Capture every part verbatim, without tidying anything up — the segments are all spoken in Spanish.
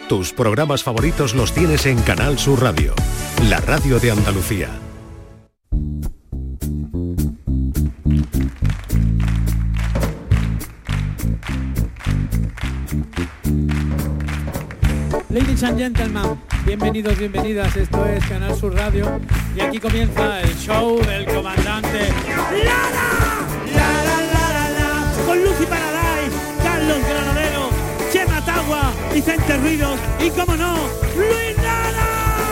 Tus programas favoritos los tienes en Canal Sur Radio, la radio de Andalucía. Ladies and gentlemen, bienvenidos, bienvenidas, esto es Canal Sur Radio y aquí comienza el show del comandante Lara, Lara, Lara, Lara, con Lucy Paradise, Carlos Granadero, Chema Tagua, Vicente Ruidos y, como no, Luis Lara.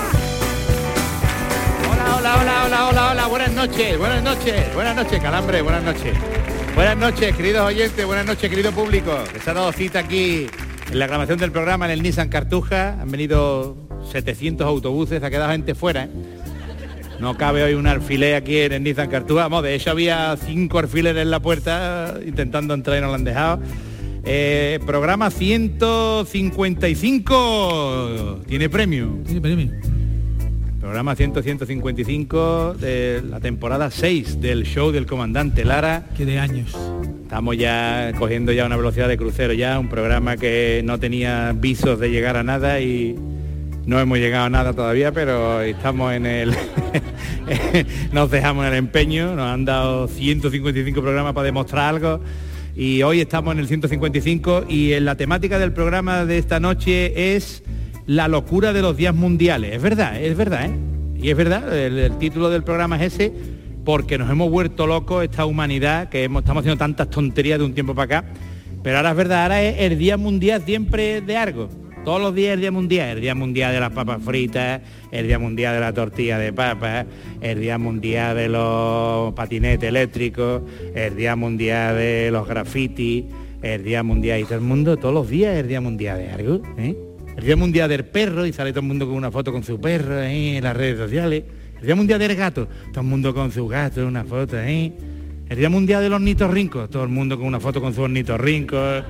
Hola, hola, hola, hola, hola, hola, buenas noches, buenas noches, buenas noches, Calambre, buenas noches. Buenas noches, queridos oyentes, buenas noches, querido público, que se ha dado cita aquí en la grabación del programa en el Nissan Cartuja. Han venido setecientos autobuses, ha quedado gente fuera, ¿eh? No cabe hoy un alfiler aquí en el Nissan Cartuja. Vamos, de hecho había cinco alfileres en la puerta intentando entrar y no lo han dejado. Eh, programa ciento cincuenta y cinco. Tiene premio. Tiene premio. Programa cien, ciento cincuenta y cinco de la temporada seis del show del comandante Lara. Que de años. Estamos ya cogiendo ya una velocidad de crucero ya, un programa que no tenía visos de llegar a nada y no hemos llegado a nada todavía, pero estamos en el... nos dejamos en el empeño, nos han dado ciento cincuenta y cinco programas para demostrar algo y hoy estamos en el ciento cincuenta y cinco y en la temática del programa de esta noche es la locura de los días mundiales. Es verdad, es verdad, ¿eh? Y es verdad, el, el título del programa es ese, porque nos hemos vuelto locos esta humanidad, que hemos, estamos haciendo tantas tonterías de un tiempo para acá, pero ahora es verdad, ahora es el día mundial siempre de algo. Todos los días el día mundial, el día mundial de las papas fritas, el día mundial de la tortilla de papas, el día mundial de los patinetes eléctricos, el día mundial de los grafitis, el día mundial y todo el mundo, todos los días el día mundial de algo, ¿eh? El día mundial del perro y sale todo el mundo con una foto con su perro, ¿eh? En las redes sociales. El día mundial del gato, todo el mundo con su gato, una foto, ¿eh? El día mundial de los ornitorrincos, todo el mundo con una foto con sus ornitorrincos.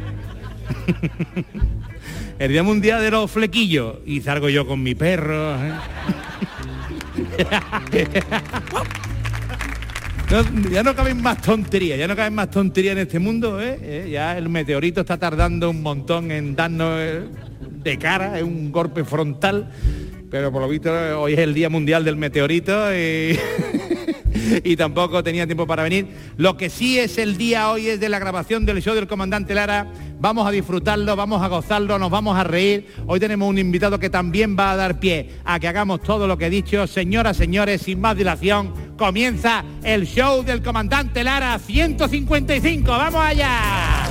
El día mundial de los flequillos y salgo yo con mi perro, ¿eh? No, ya no caben más tonterías, ya no caben más tonterías en este mundo, ¿eh? ¿Eh? Ya el meteorito está tardando un montón en darnos eh, de cara, es un golpe frontal, pero por lo visto hoy es el Día Mundial del Meteorito y, y tampoco tenía tiempo para venir. Lo que sí es el día hoy es de la grabación del show del comandante Lara. Vamos a disfrutarlo, vamos a gozarlo, nos vamos a reír. Hoy tenemos un invitado que también va a dar pie a que hagamos todo lo que he dicho. Señoras, señores, sin más dilación, comienza el show del comandante Lara ciento cincuenta y cinco. ¡Vamos allá!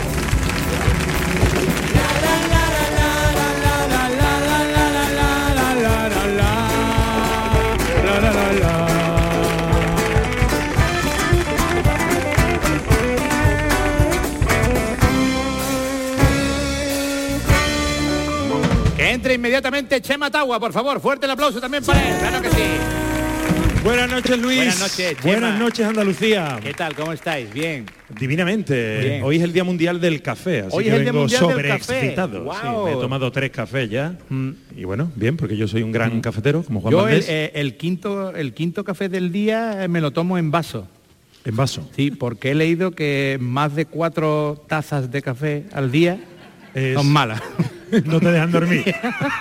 Entre inmediatamente Chema Tagua, por favor, fuerte el aplauso también para él, claro que sí. Buenas noches, Luis. Buenas noches, Chema. Buenas noches, Andalucía. ¿Qué tal? ¿Cómo estáis? Bien. Divinamente. Bien. Hoy es el Día Mundial del Café, así Hoy que es el Día vengo Mundial del sobreexcitado. Café. Sí, Wow. me he tomado tres cafés ya. Mm. Y bueno, bien, porque yo soy un gran mm. cafetero, como Juan Yo el, Valdés. eh, el, quinto, el quinto café del día eh, me lo tomo en vaso. En vaso. Sí, porque he leído que más de cuatro tazas de café al día es... son malas. No te dejan dormir.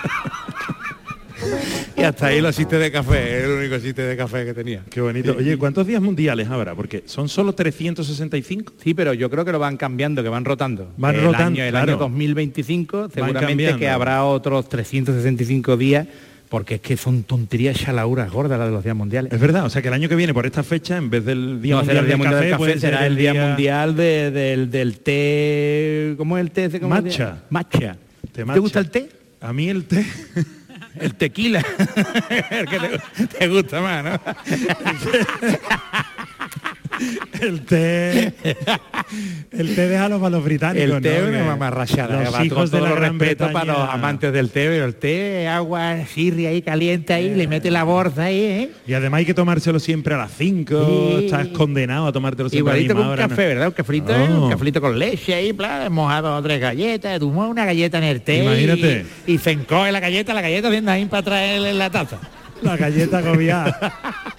Y hasta ahí los sitios de café, es el único sitio de café que tenía. Qué bonito. Oye, ¿cuántos días mundiales habrá? Porque son solo trescientos sesenta y cinco. Sí, pero yo creo que lo van cambiando, que van rotando. Van el rotando, año, el claro. año dos mil veinticinco seguramente cambiando. que habrá otros trescientos sesenta y cinco días, porque es que son tonterías chalauras gordas las de los días mundiales. Es verdad, o sea que el año que viene por esta fecha, en vez del Día No, Mundial, será el día del mundial Café, del café, puede será ser el día mundial de- del, del té. ¿Cómo es el té? ¿Cómo es? Matcha. Matcha. Té ¿Te matcha. gusta el té? A mí el té... El tequila. El que te, te gusta más, ¿no? El té... El té déjalo para los británicos, El té es ¿no? una Que mamarrachada. Los Va, hijos todo, de la todo Gran respeto Bretaña... para los amantes del té, pero el té, agua, sirri ahí caliente ahí, le mete la borda ahí, ¿eh? Y además hay que tomárselo siempre a las cinco, Sí. estás condenado a tomártelo siempre Igualito a con la un misma café, hora, ¿no? ¿verdad? Un cafrito, Oh. un cafrito con leche ahí, plan, mojado tres galletas, tú mojas una galleta en el té. Imagínate. Y, y se encoge la galleta, la galleta viendo ahí para traerle la taza. La galleta agobiada.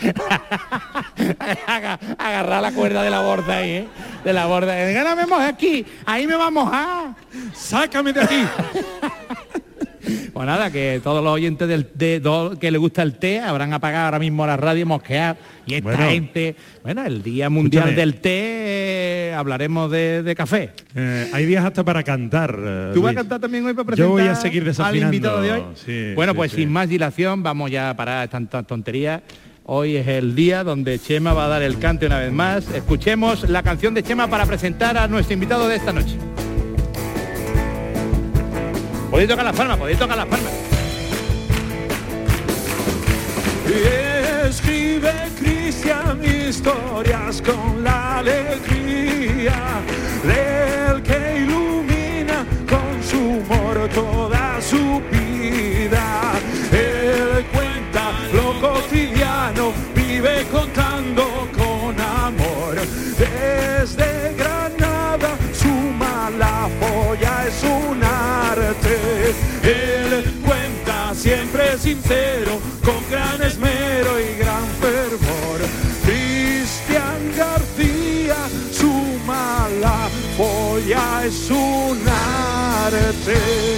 Aga- Agarrar la cuerda de la borda ahí, ¿eh? De la borda. Diga, no me mojes aquí, ahí me va a mojar. ¡Sácame de aquí! Pues nada, que todos los oyentes del té, do, que les gusta el té, habrán apagado ahora mismo la radio, mosquear. Y esta bueno, gente, bueno, el Día Mundial escúchame. del Té, eh, hablaremos de, de café. Eh, hay días hasta para cantar. Eh, ¿Tú vas a cantar también hoy para presentar? Yo voy a seguir desafinando. Al invitado de hoy. Sí, bueno, sí, pues sí. sin más dilación, vamos ya a parar tantas tonterías. Hoy es el día donde Chema va a dar el cante una vez más. Escuchemos la canción de Chema para presentar a nuestro invitado de esta noche. Podéis tocar las palmas, podéis tocar las palmas. Escribe Cristian historias con la alegría del que ilumina con su humor toda su vida. Él cuenta lo cotidiano, vive contando con amor. Desde Granada su mala polla es un arte. Él cuenta siempre sincero, con gran esmero y gran fervor. Cristian García, su mala polla es un arte.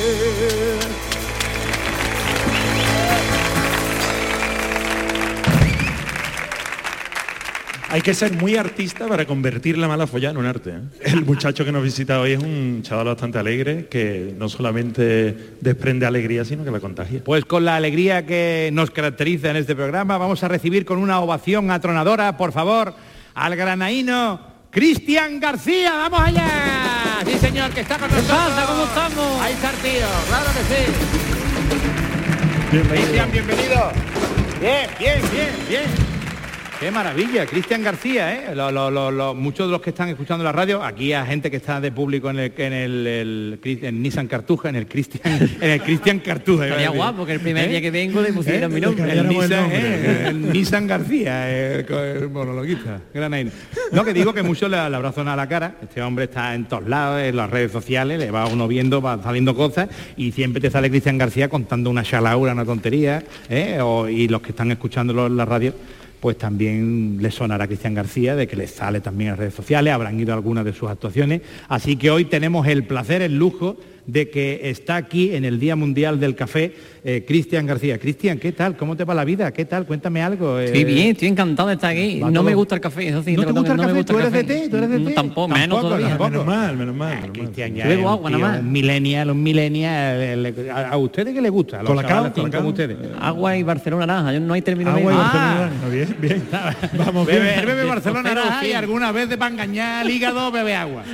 Hay que ser muy artista para convertir la mala follada en un arte, ¿eh? El muchacho que nos visita hoy es un chaval bastante alegre, que no solamente desprende alegría, sino que la contagia. Pues con la alegría que nos caracteriza en este programa, vamos a recibir con una ovación atronadora, por favor, al granaíno Cristian García. ¡Vamos allá! Sí, señor, que está con nosotros. ¿Qué pasa? ¿Cómo estamos? Ahí está el tío, claro que sí. Bienvenido. Cristian, bienvenido. Bien, bien, bien, bien. Qué maravilla, Cristian García, ¿eh? Lo, lo, lo, lo, muchos de los que están escuchando la radio, aquí hay gente que está de público en el, en el, el, el Nissan Cartuja, en el Cristian, en el Cristian Cartuja. Estaría guapo que el primer ¿Eh? día que vengo le pusieron ¿Eh? mi nombre. El, el, Nissan, ¿eh? el Nissan García, eh, el monologuista, granaíno. No, que digo que muchos le, le habrá sonado a la cara. Este hombre está en todos lados, en las redes sociales, le va uno viendo, va saliendo cosas y siempre te sale Cristian García contando una chalaura, una tontería, ¿eh? o, y los que están escuchándolo en la radio, pues también les sonará a Cristian García, de que les sale también en las redes sociales, habrán ido a algunas de sus actuaciones. Así que hoy tenemos el placer, el lujo de que está aquí en el Día Mundial del Café eh, Cristian García. Cristian, ¿qué tal? ¿Cómo te va la vida? ¿Qué tal? Cuéntame algo. Eh, estoy bien, estoy encantado de estar aquí. No todo... me gusta el café, eso sí. ¿No te gusta el no café? Me gusta ¿Tú el eres café. de té? ¿Tú eres de té? No, tampoco, menos tampoco, todavía. Tampoco. Menos mal, menos mal. Ah, menos Cristian mal. ya Bebo es agua, tío, nada más. Un millennial, un millennial. ¿A, a ustedes qué les gusta? A los Colacao, chavales como ustedes. Agua y Barcelona naranja, no hay término Agua medio. y Ah. Barcelona. Bien, bien. Vamos bien. Bebe, bebe Barcelona naranja y sí. alguna vez de para engañar al hígado bebe agua.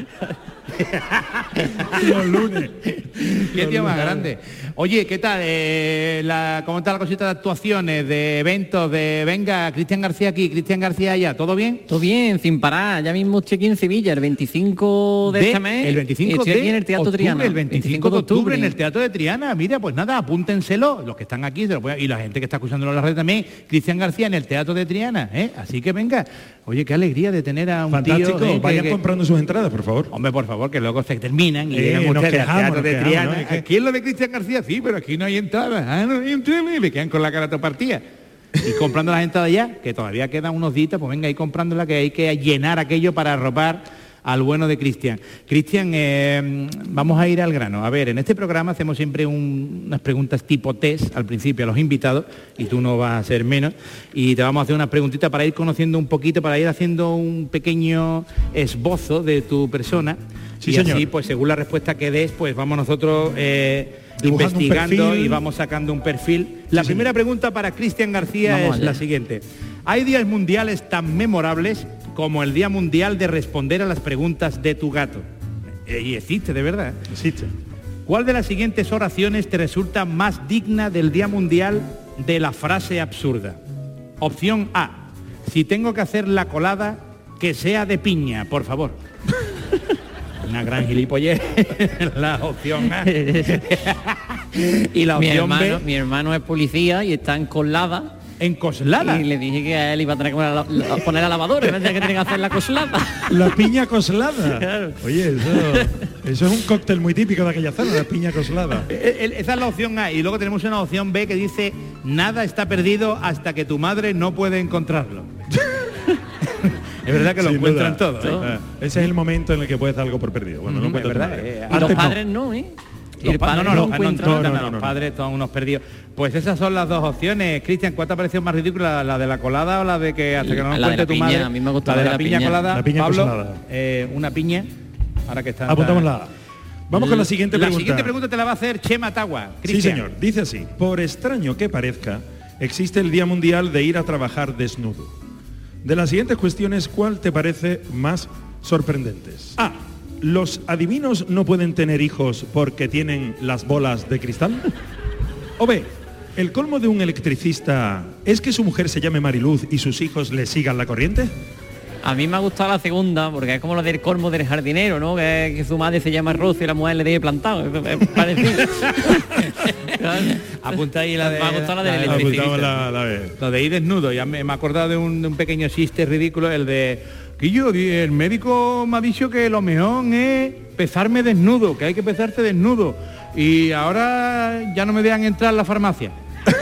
Los lunes. Qué tío más grande. Oye, ¿qué tal? Eh, la, ¿Cómo está la cosita de actuaciones, de eventos, de venga, Cristian García aquí, Cristian García allá? ¿Todo bien? Todo bien, sin parar. Ya mismo estoy aquí en Sevilla, el veinticinco de, De- este mes. el veinticinco estoy de aquí en el Teatro octubre, Triana. el veinticinco de octubre en el Teatro de Triana. Mira, pues nada, apúntenselo, los que están aquí, se lo pueden- y la gente que está escuchándolo en la red también, Cristian García en el Teatro de Triana, ¿eh? Así que venga, oye, qué alegría de tener a un Fantástico. tío... ¿eh? que- Vayan que- comprando sus entradas, por favor. Hombre, por favor, que luego se terminan y Eh, llegan nos ustedes al quejamos, Teatro nos de quejamos, Triana. ¿no? Es que- Aquí es lo de Cristian García, sí, pero aquí no hay entradas. Ah, no hay entradas, y me quedan con la cara toda partida. Y comprando las entradas ya, que todavía quedan unos días, pues venga, ahí comprándola, que hay que llenar aquello para arropar al bueno de Cristian. Cristian, eh, vamos a ir al grano. A ver, en este programa hacemos siempre un- unas preguntas tipo test al principio a los invitados, y tú no vas a ser menos, y te vamos a hacer unas preguntitas para ir conociendo un poquito, para ir haciendo un pequeño esbozo de tu persona. Sí, y señor. así, pues según la respuesta que des, pues vamos nosotros eh, Dibujando un investigando perfil. y vamos sacando un perfil. La Sí, primera señor. pregunta para Cristian García Vamos es allá. la siguiente. ¿Hay días mundiales tan memorables como el Día Mundial de responder a las preguntas de tu gato? Eh, y existe, de verdad. Existe. ¿Cuál de las siguientes oraciones te resulta más digna del Día Mundial de la frase absurda? Opción A. Si tengo que hacer la colada, que sea de piña, por favor. Una gran gilipollez. La opción A. Y la Mi opción hermano, B. mi hermano es policía y está en Coslada. En Coslada. Y le dije que a él iba a tener que poner a, la, a poner a la lavadora en vez de que tiene que hacer la coslada. La piña coslada. Claro. Oye, eso, eso es un cóctel muy típico de aquella zona, la piña coslada. Eh, eh, Esa es la opción A. Y luego tenemos una opción B que dice: nada está perdido hasta que tu madre no puede encontrarlo. Es verdad que lo Sin encuentran duda. todo, ¿eh? Ah, ese es el momento en el que puedes dar algo por perdido. Bueno, no Ujú, es encuentras verdad, tu madre. eh, Y los Antes no. padres no, ¿eh? Los pa- no, no, los, no, no, no, no, no, no, los padres son unos perdidos. Pues esas son las dos opciones. Cristian, ¿cuál te ha parecido más ridícula? ¿La de la colada o la de que hasta que no nos La de cuente la tu piña, madre? a mí me gusta la de la, piña, colada. La piña Pablo, colada. eh, una piña. Ahora que está. Apuntamos la A. Vamos con la siguiente la pregunta. La siguiente pregunta te la va a hacer Chema Tagua. Sí, Cristian. señor. Dice así. Por extraño que parezca, existe el Día Mundial de ir a trabajar desnudo. De las siguientes cuestiones, ¿cuál te parece más sorprendentes? A. ¿Los adivinos no pueden tener hijos porque tienen las bolas de cristal? O B. ¿El colmo de un electricista es que su mujer se llame Mariluz y sus hijos le sigan la corriente? A mí me ha gustado la segunda, porque es como lo del colmo del jardinero, ¿no? Que, que su madre se llama Rosa y la mujer le tiene plantado. Es parecido. Apunta ahí la de... Me ha gustado la del la de- electricista. Apuntamos la, la B. Lo de ir desnudo, ya me, me he acordado de un, de un pequeño chiste ridículo, el de que yo, el médico me ha dicho que lo mejor es pesarme desnudo, que hay que pesarse desnudo. Y ahora ya no me dejan entrar a la farmacia.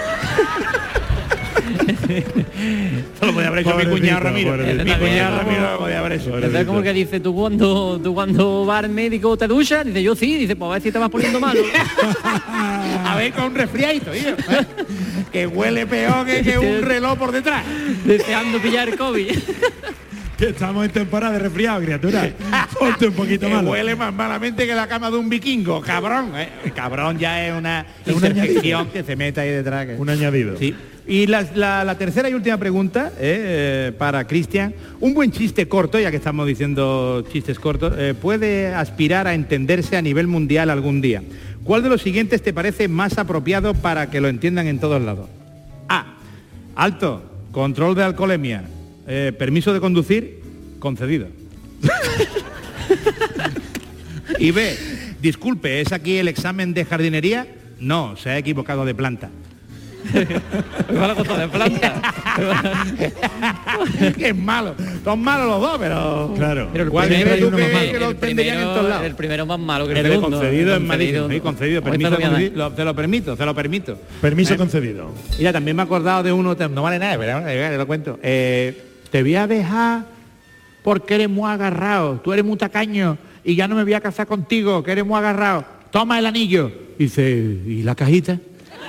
Eso lo podía haber hecho mi Pobrecito, cuñado Ramiro. pobrecito. Mi cuñado Ramiro lo podía haber hecho. Es como que dice, tú cuando tú cuando vas al médico te duchas, dice yo sí, dice, pues a ver si te vas poniendo malo. A ver, con un resfriadito, tío, ¿eh? Que huele peor que, que un reloj por detrás. Deseando pillar COVID. Que estamos en temporada de resfriado, criatura. Ponte un poquito Que malo. huele más malamente que la cama de un vikingo, cabrón. ¿eh? El cabrón ya es una Es un interjección que se mete ahí detrás. que- Un añadido. Sí. Y la, la- la tercera y última pregunta eh, eh, para Cristian. Un buen chiste corto, ya que estamos diciendo chistes cortos, eh, puede aspirar a entenderse a nivel mundial algún día. ¿Cuál de los siguientes te parece más apropiado para que lo entiendan en todos lados? A. Alto. Control de alcoholemia. Eh, permiso de conducir. Concedido. Y B. Disculpe, ¿es aquí el examen de jardinería? No, se ha equivocado de planta. Me va la cosa de planta. Es malo. Son malos los dos, pero... Claro. Pero el ¿Cuál primero crees hay tú uno que, más malo. que lo El entenderían en todos primero, lados? el primero más malo que el, El de segundo. concedido es El malísimo. Sí, concedido. Pues Permiso esta de lo voy a conducir. Lo- te lo permito, te lo permito. Permiso Eh, concedido. Mira, también me he acordado de uno, te- no vale nada, pero te lo cuento. Eh, te voy a dejar porque eres muy agarrado, tú eres muy tacaño y ya no me voy a casar contigo, que eres muy agarrado. Toma el anillo. Y dice, ¿y la cajita?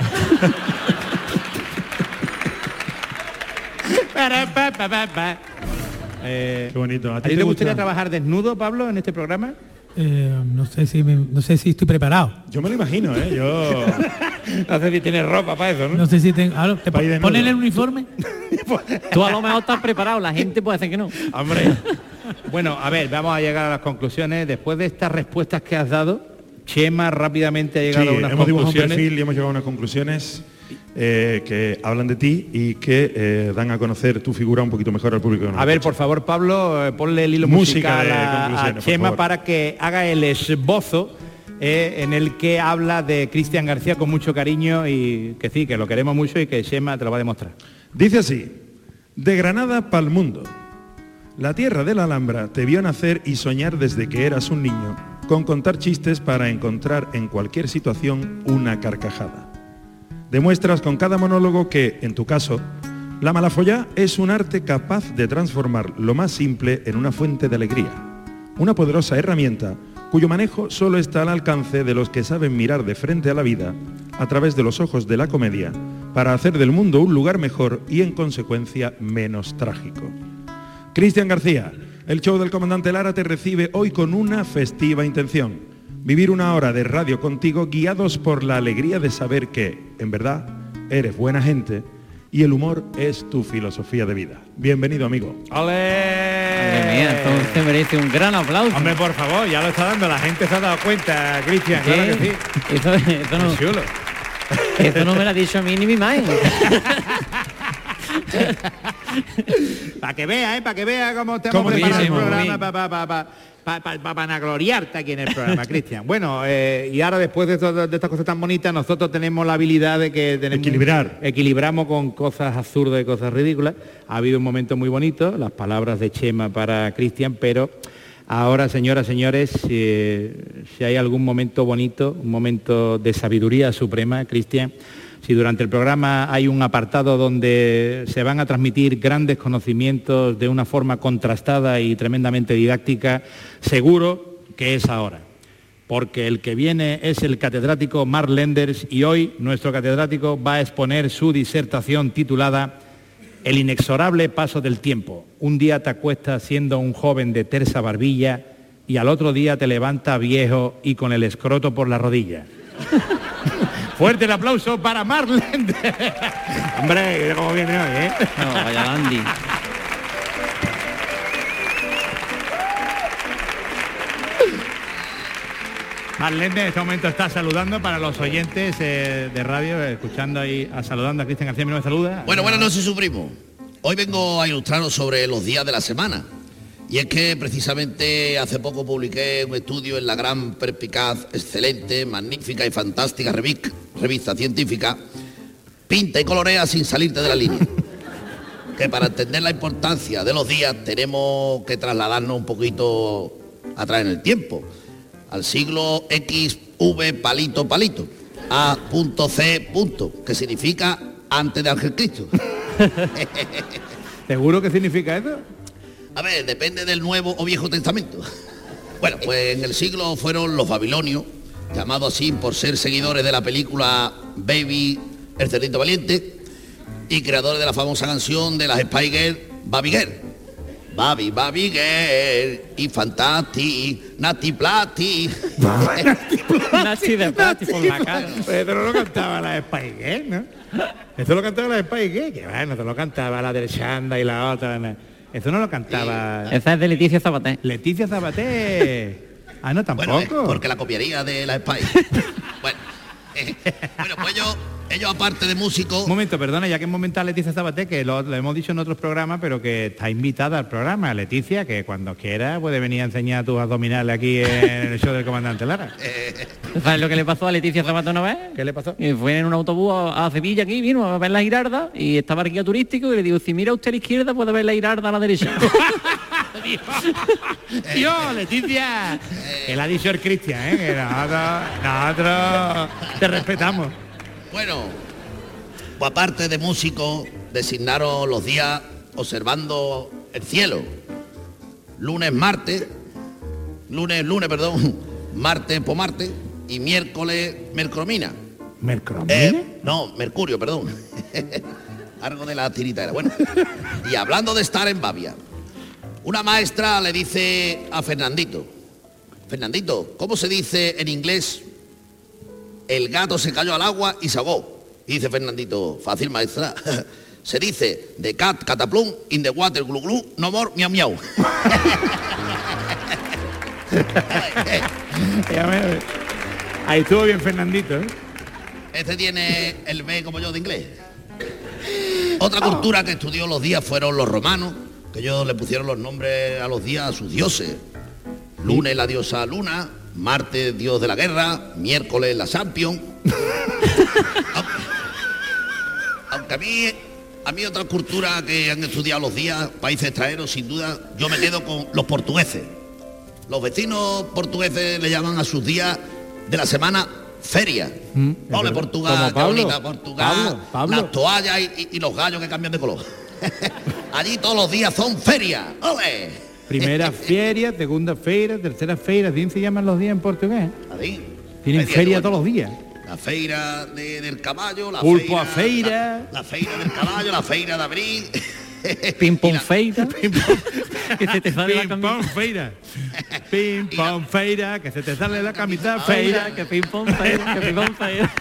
Para, pa, pa, pa, pa. Eh, Qué bonito. ¿A ti te gustaría trabajar desnudo, Pablo, en este programa? Eh, no sé si me- no sé si estoy preparado. Yo me lo imagino, ¿eh? Yo... No sé si tienes ropa para eso, No sé si tengo. ah, ¿te Pa' ir desnudo. ponen el uniforme? Tú a lo mejor estás preparado, la gente puede hacer que no. Hombre. Bueno, a ver, vamos a llegar a las conclusiones. Después de estas respuestas que has dado, Chema rápidamente ha Sí, llegado a unas hemos dibujado un conclusiones. perfil y hemos llegado a unas conclusiones eh, que hablan de ti y que eh, dan a conocer tu figura un poquito mejor al público. que nos A ver, escucha. por favor, Pablo, eh, ponle el hilo Música musical de a, a conclusiones, por Chema favor. para que haga el esbozo eh, en el que habla de Cristian García con mucho cariño y que sí, que lo queremos mucho y que Chema te lo va a demostrar. Dice así, de Granada pa'l mundo. La tierra de la Alhambra te vio nacer y soñar desde que eras un niño, con contar chistes para encontrar en cualquier situación una carcajada. Demuestras con cada monólogo que, en tu caso, la malafollá es un arte capaz de transformar lo más simple en una fuente de alegría. Una poderosa herramienta cuyo manejo solo está al alcance de los que saben mirar de frente a la vida a través de los ojos de la comedia para hacer del mundo un lugar mejor y, en consecuencia, menos trágico. Cristian García, el show del Comandante Lara te recibe hoy con una festiva intención. Vivir una hora de radio contigo guiados por la alegría de saber que, en verdad, eres buena gente y el humor es tu filosofía de vida. Bienvenido, amigo. Madre mía, ¡Ole! entonces merece un gran aplauso. Hombre, por favor, ya lo está dando, la gente se ha dado cuenta, Cristian, ¿Qué? claro que sí. Eso, eso no, Es chulo. eso no me lo ha dicho a mí ni mi madre. Para que vea, ¿eh? Para que vea cómo estamos ¿Cómo preparando el diríamos? programa Bien. para pa, pa, pa, pa, pa, pa vanagloriarte aquí en el programa, Cristian. Bueno, eh, y ahora después de, esto- de estas cosas tan bonitas, nosotros tenemos la habilidad de que tenemos, Equilibrar. equilibramos con cosas absurdas y cosas ridículas. Ha habido un momento muy bonito, las palabras de Chema para Cristian, pero ahora, señoras, señores, si, si hay algún momento bonito, un momento de sabiduría suprema, Cristian, si durante el programa hay un apartado donde se van a transmitir grandes conocimientos de una forma contrastada y tremendamente didáctica, seguro que es ahora. porque el que viene es el catedrático Mark Lenders y hoy nuestro catedrático va a exponer su disertación titulada El inexorable paso del tiempo. Un día te acuestas siendo un joven de tersa barbilla y al otro día te levantas viejo y con el escroto por la rodilla. Fuerte el aplauso para Mark Lenders. Hombre, cómo viene hoy, ¿eh? No, vaya dandy. Mark Lenders en este momento está saludando para los oyentes eh, de radio, eh, escuchando ahí, a, saludando a Cristian García. ¿Me saluda? Bueno, buenas noches, su primo. Hoy vengo a ilustraros sobre los días de la semana. Y es que precisamente hace poco publiqué un estudio en la gran, perspicaz, excelente, magnífica y fantástica revista, revista científica Pinta y colorea sin salirte de la línea. Que para entender la importancia de los días tenemos que trasladarnos un poquito atrás en el tiempo. Al siglo X V palito palito, A punto C punto, que significa antes de Ángel Cristo. ¿Seguro que significa eso? A ver, depende del Nuevo o Viejo Testamento. Bueno, pues en el siglo fueron los babilonios, llamados así por ser seguidores de la película Baby, el cerdito valiente, y creadores de la famosa canción de las Spice Girls, Baby Girl. Babi, Babi Girl, y Fantasti, Nati Plati. Nati de Plati por la cara. Pero no lo cantaba la Spice Girl, ¿no? Esto lo cantaba la Spice Girl, que bueno, te lo cantaba la del Shanda y la otra. ¿no? Eso no lo cantaba... Esa es de Leticia Sabaté. Leticia Sabaté. Ah, no, tampoco. Bueno, eh, porque la copiaría de la Spice. Bueno, eh, bueno, pues yo... Ellos, aparte de músicos... Un momento, perdona, ya que en momento a Leticia Sabaté, que lo, lo hemos dicho en otros programas, pero que está invitada al programa. Leticia, que cuando quiera puede venir a enseñar tus abdominales aquí en el show del comandante Lara. ¿Sabes lo que le pasó a Leticia Sabaté una vez? ¿Qué le pasó? Y fue en un autobús a, a Sevilla aquí, vino a ver la Girarda y estaba el guía turístico y le digo, si mira usted a la izquierda puede ver la Girarda a la derecha. Dios, Dios, Leticia. Que la ha dicho el Cristian, ¿eh? Que nosotros, nosotros te respetamos. Bueno, pues aparte de músicos, designaron los días observando el cielo. Lunes, martes, lunes, lunes, perdón, martes por martes y miércoles, mercromina. ¿Mercromina? Eh, no, mercurio, perdón. Algo de la tirita era. Bueno, y hablando de estar en Babia, una maestra le dice a Fernandito, Fernandito, ¿cómo se dice en inglés? El gato se cayó al agua y se ahogó. Y dice Fernandito, fácil maestra, se dice, the cat cataplum in the water glu glu, no more miau miau. Ahí estuvo bien Fernandito, ¿eh? Este tiene el B como yo de inglés. Otra cultura que estudió los días fueron los romanos, que ellos le pusieron los nombres a los días a sus dioses. Lunes la diosa Luna, martes dios de la guerra, miércoles la Champion. aunque, aunque a mí a mí otra cultura que han estudiado los días, países extranjeros, sin duda, yo me quedo con los portugueses. Los vecinos portugueses le llaman a sus días de la semana feria. Mm, Ole, Portugal, qué bonita Portugal, Pablo, Pablo. Las toallas y, y, y los gallos que cambian de color. Allí todos los días son ferias. ¡Ole! Primera feria, segunda feria, tercera feria, ¿bien se llaman los días en portugués? Adín. Tienen feria, feria todos los días. La feira de, del caballo, la Pulpo feira, a feira. La, la feira del caballo, la feira de abril. Pim pom feira. Que se te sale pim, la pom feira. Pim pom feira, que se te sale la camisa feira, feira. que pim pom feira, que pim pom feira.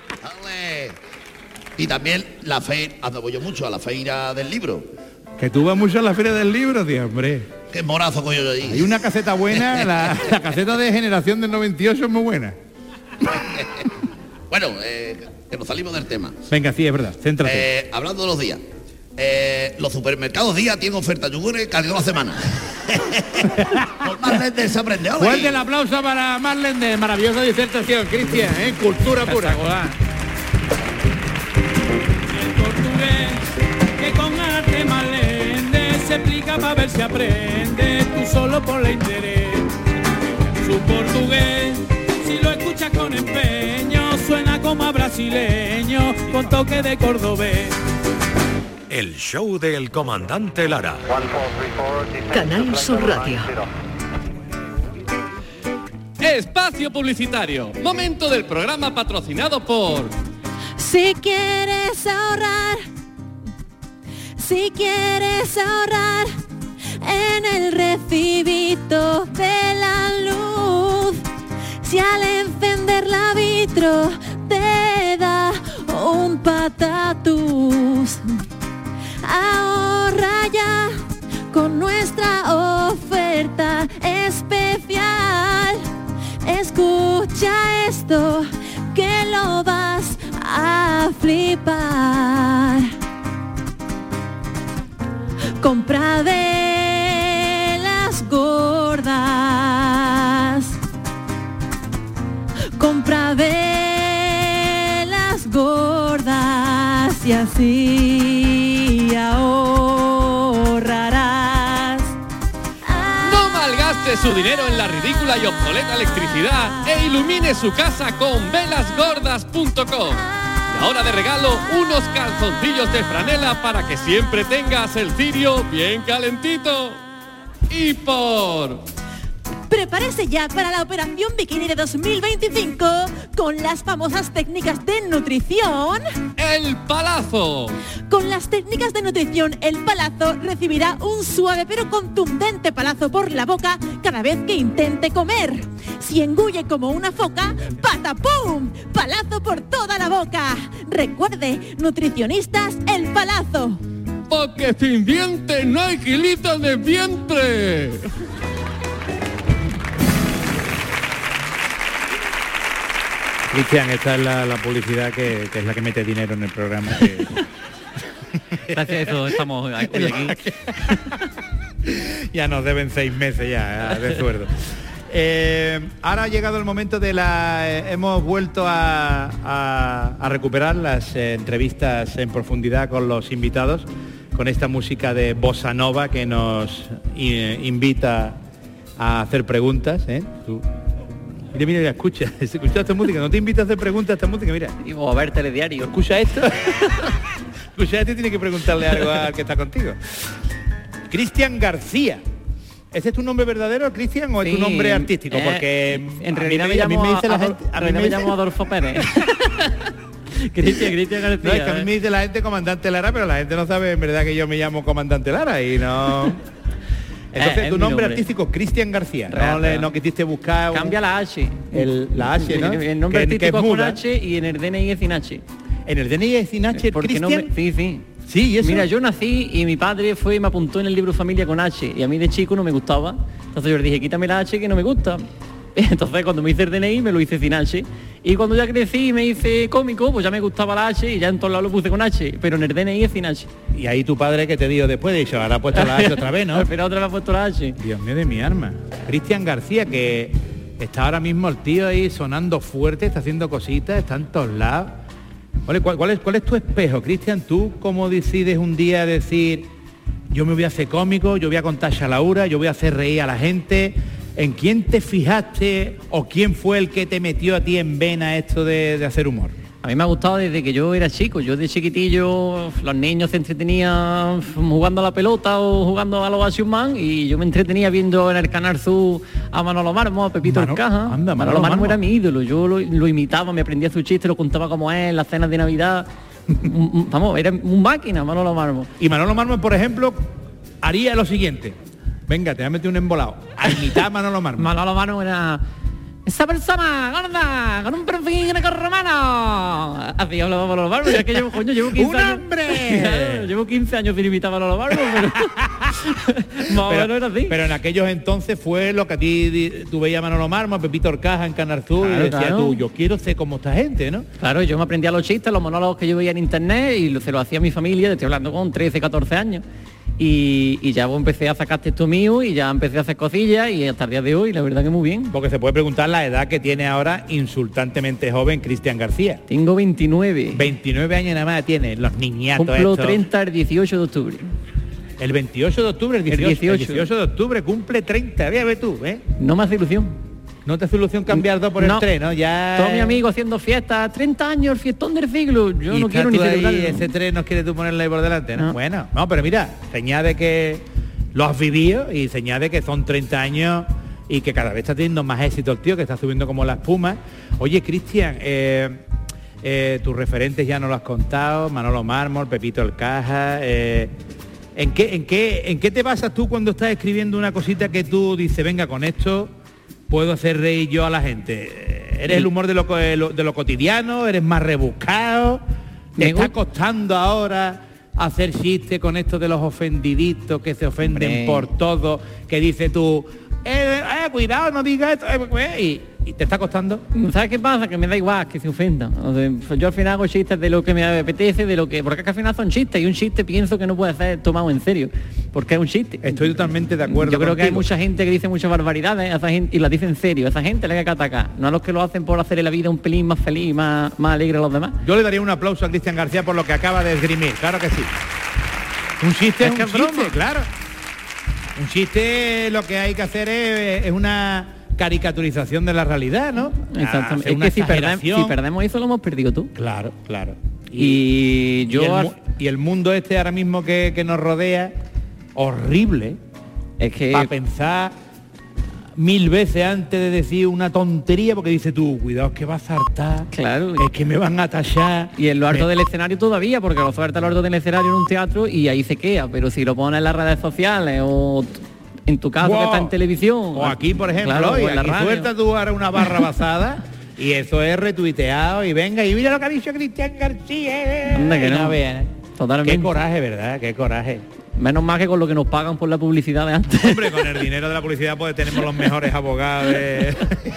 Y también la feira, voy yo mucho a la feira del libro. Que tú vas mucho a la feria del libro, tío, hombre. Qué morazo coño yo allí. Hay una caseta buena, la, la caseta de Generación del noventa y ocho es muy buena. Bueno, eh, que nos salimos del tema. Venga, sí, es verdad, céntrate. Eh, hablando de los días. Eh, los supermercados días tienen ofertas yogures casi toda la semana. Por Mark Lenders se aprende. ¡Ole! Fuerte el aplauso para Mark Lenders, maravillosa disertación, Cristian, ¿eh? Cultura pura. El portugués que con arte Mark Lenders se explica para ver si aprende, tú solo por la interés. Su portugués, si lo escuchas con empeño, suena como a brasileño, con toque de cordobés. El show del comandante Lara. Canal Sur Radio. Espacio publicitario. Momento del programa patrocinado por... Si quieres ahorrar, si quieres ahorrar en el recibito de la luz, si al encender la vitro te da un patatús, ahorra ya con nuestra oferta especial. Escucha esto que lo vas a flipar. Compra velas gordas, compra velas gordas y así ahorrarás. No malgaste su dinero en la ridícula y obsoleta electricidad e ilumine su casa con velas gordas punto com. Y ahora de regalo unos calzoncillos de franela para que siempre tengas el cirio bien calentito. Y por... Prepárese ya para la operación Bikini de dos mil veinticinco con las famosas técnicas de nutrición. ¡El Palazo! Con las técnicas de nutrición, el Palazo recibirá un suave pero contundente palazo por la boca cada vez que intente comer. Si engulle como una foca, ¡patapum! Palazo por toda la boca. Recuerde, nutricionistas, el Palazo. Porque sin dientes no hay kilitos de vientre. Cristian, esta es la, la publicidad que, que es la que mete dinero en el programa. Que... Gracias a eso estamos hoy aquí. Ya nos deben seis meses ya de sueldo. Eh, ahora ha llegado el momento de la... Eh, hemos vuelto a, a, a recuperar las eh, entrevistas en profundidad con los invitados, con esta música de bossa nova que nos eh, invita a hacer preguntas. ¿eh? Tú, mira, mira, mira, escucha, escucha esta música, no te invita a hacer preguntas a esta música, mira. Y vamos a ver telediario. Escucha esto. Escucha esto y tiene que preguntarle algo al que está contigo. Cristian García. ¿Ese es tu nombre verdadero, Cristian, o sí, es tu nombre artístico? Eh, Porque en realidad me llamo, a, a, gente, a mí me llamo Adolfo Pérez. Cristian, Cristian García. No, es que a mí eh. me dice la gente Comandante Lara, pero la gente no sabe en verdad que yo me llamo Comandante Lara y no... Entonces, eh, tu nombre, nombre artístico, Cristian García. Real, no, le, no quisiste buscar... Un... Cambia la H. El, la H, ¿no? El, el nombre que, artístico que es con H y en el D N I es sin H. ¿En el D N I es sin H, Cristian? No me... Sí, sí. Sí, ¿y eso? Mira, yo nací y mi padre fue y me apuntó en el libro familia con H. Y a mí de chico no me gustaba. Entonces yo le dije, quítame la H que no me gusta. Entonces cuando me hice el D N I me lo hice sin H. Y cuando ya crecí y me hice cómico, pues ya me gustaba la H y ya en todos lados lo puse con H. Pero en el D N I es sin H. Y ahí tu padre que te dijo después, de dicho, ahora ha puesto la H otra vez, ¿no? Pero otra vez ha puesto la H. Dios mío de mi arma. Cristian García, que está ahora mismo el tío ahí sonando fuerte, está haciendo cositas, está en todos lados. Vale, ¿cuál, cuál, es, ¿Cuál es tu espejo, Cristian? ¿Tú cómo decides un día decir, yo me voy a hacer cómico, yo voy a contar chalaura, yo voy a hacer reír a la gente? ¿En quién te fijaste o quién fue el que te metió a ti en vena esto de, de hacer humor? A mí me ha gustado desde que yo era chico. Yo de chiquitillo, los niños se entretenían jugando a la pelota o jugando a los Action Man y yo me entretenía viendo en el Canal Sur a Manolo Marmo, a Pepito Mano, Orcaja. Anda, Manolo, Manolo Marmo, Marmo era mi ídolo. Yo lo, lo imitaba, me aprendía su chiste, lo contaba como es, en las cenas de Navidad. Vamos, era un máquina Manolo Marmo. Y Manolo Marmo, por ejemplo, haría lo siguiente. Venga, te voy a meter un embolado. A imitar a Manolo Marmo. Manolo Marmo era... Esa persona gorda, con un perfil romano. Así hablaba Manolo Marmo. Ya que llevo, coño, llevo quince ¡Un años. hombre! Llevo quince años sin imitar a Manolo Marmo, pero... Más o menos era así. Pero en aquellos entonces fue lo que a ti, tú veías a Manolo Marmo, a Pepito Orcaja en Canal Sur, claro, y decías claro. tú, yo quiero ser como esta gente, ¿no? Claro, yo me aprendía los chistes, los monólogos que yo veía en internet y lo, se lo hacía a mi familia, te estoy hablando con trece, catorce años. Y, y ya pues, empecé a sacar texto mío y ya empecé a hacer cosillas y hasta el día de hoy, la verdad que muy bien. Porque se puede preguntar la edad que tiene ahora insultantemente joven Cristian García. Tengo veintinueve. veintinueve años nada más tiene, los niñatos. Cumplo estos. treinta el dieciocho de octubre. El veintiocho de octubre, el dieciocho, el dieciocho. El dieciocho de octubre cumple treinta, ve a ver tú, ¿eh? No me hace ilusión. No te hace ilusión cambiar dos por no. el tres, ¿no? Ya. Todos mis amigos haciendo fiestas, treinta años, el fiestón del siglo. Yo no quiero ni celebrar. Ese tres no quieres tú ponerle ahí por delante, ¿no? no? Bueno, no, pero mira, se añade que lo has vivido y se añade que son treinta años y que cada vez está teniendo más éxito el tío, que está subiendo como la espuma. Oye, Cristian, eh, eh, tus referentes ya no lo has contado, Manolo Mármol, Pepito el Caja, eh, ¿en qué, en qué, en qué te basas tú cuando estás escribiendo una cosita que tú dices, venga, con esto puedo hacer reír yo a la gente? ¿Eres el humor de lo, de lo, de lo cotidiano? ¿Eres más rebuscado? ¿Te está costando ahora hacer chiste con esto de los ofendiditos que se ofenden Hombre. por todo? Que dice tú, eh, eh, cuidado, no digas esto, eh, y, y te está costando. ¿Sabes qué pasa? Que me da igual que se ofendan. O sea, yo al final hago chistes de lo que me apetece, de lo que... Porque es que al final son chistes, y un chiste pienso que no puede ser tomado en serio, porque es un chiste. Estoy totalmente de acuerdo Yo creo contigo. que hay mucha gente que dice muchas barbaridades a esa gente, y las dice en serio. A esa gente le hay que atacar, no a los que lo hacen por hacer la vida un pelín más feliz, más, más alegre a los demás. Yo le daría un aplauso a Cristian García por lo que acaba de esgrimir, claro que sí. Un chiste es, es un chiste, broma. claro. Un chiste lo que hay que hacer es, es una caricaturización de la realidad, ¿no? Exactamente. Es que si perdemos, si perdemos eso lo hemos perdido tú. Claro, claro. Y, y yo... Y el, y el mundo este ahora mismo que, que nos rodea, horrible. Es que... Para pensar mil veces antes de decir una tontería, porque dice tú, cuidado que vas a hartar, claro, es que me van a tachar. Y en lo alto me... del escenario todavía, porque lo suelta lo alto del escenario en un teatro y ahí se queda, pero si lo pones en las redes sociales o en tu caso wow. que está en televisión o aquí por ejemplo, claro, hoy, o en la aquí radio. suelta tú ahora una barra basada y eso es retuiteado y venga y mira lo que ha dicho Cristian García. Anda que y no. no vean. Totalmente. Qué coraje, ¿verdad? Qué coraje. Menos mal que con lo que nos pagan por la publicidad de antes. Hombre, con el dinero de la publicidad pues tenemos los mejores abogados de...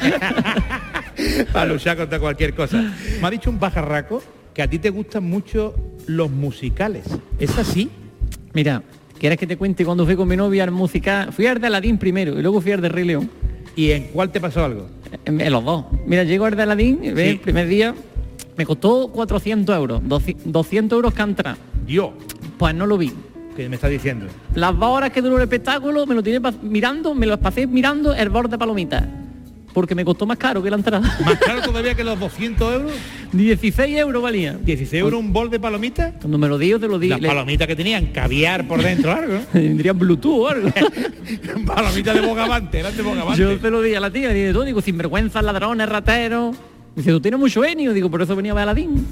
para luchar contra cualquier cosa. Me ha dicho un pajarraco que a ti te gustan mucho los musicales. ¿Es así? Mira, ¿quieres que te cuente cuando fui con mi novia al musical? Fui al de Aladín primero y luego fui al de Rey León. ¿Y en cuál te pasó algo? En, en los dos. Mira, llego al de Aladín, sí. el primer día me costó cuatrocientos euros, doscientos euros que entra. ¿Yo? Pues no lo vi. ¿Qué me estás diciendo? Las dos horas que duró el espectáculo me lo tiré mirando, me lo pasé mirando el borde de palomitas. Porque me costó más caro que la entrada. ¿Más caro todavía que los doscientos euros? dieciséis euros valía. ¿dieciséis euros un bol de palomitas? Cuando me lo dio, te lo di. Las le... palomitas que tenían caviar por dentro, algo. Tendrían Bluetooth o algo. Palomitas de bogavante, eran de bogavante. Yo te lo di a la tía, y dije, todo, digo, sinvergüenzas, ladrones, rateros. Dice, tú tienes mucho enio, digo, por eso venía a ver Aladín.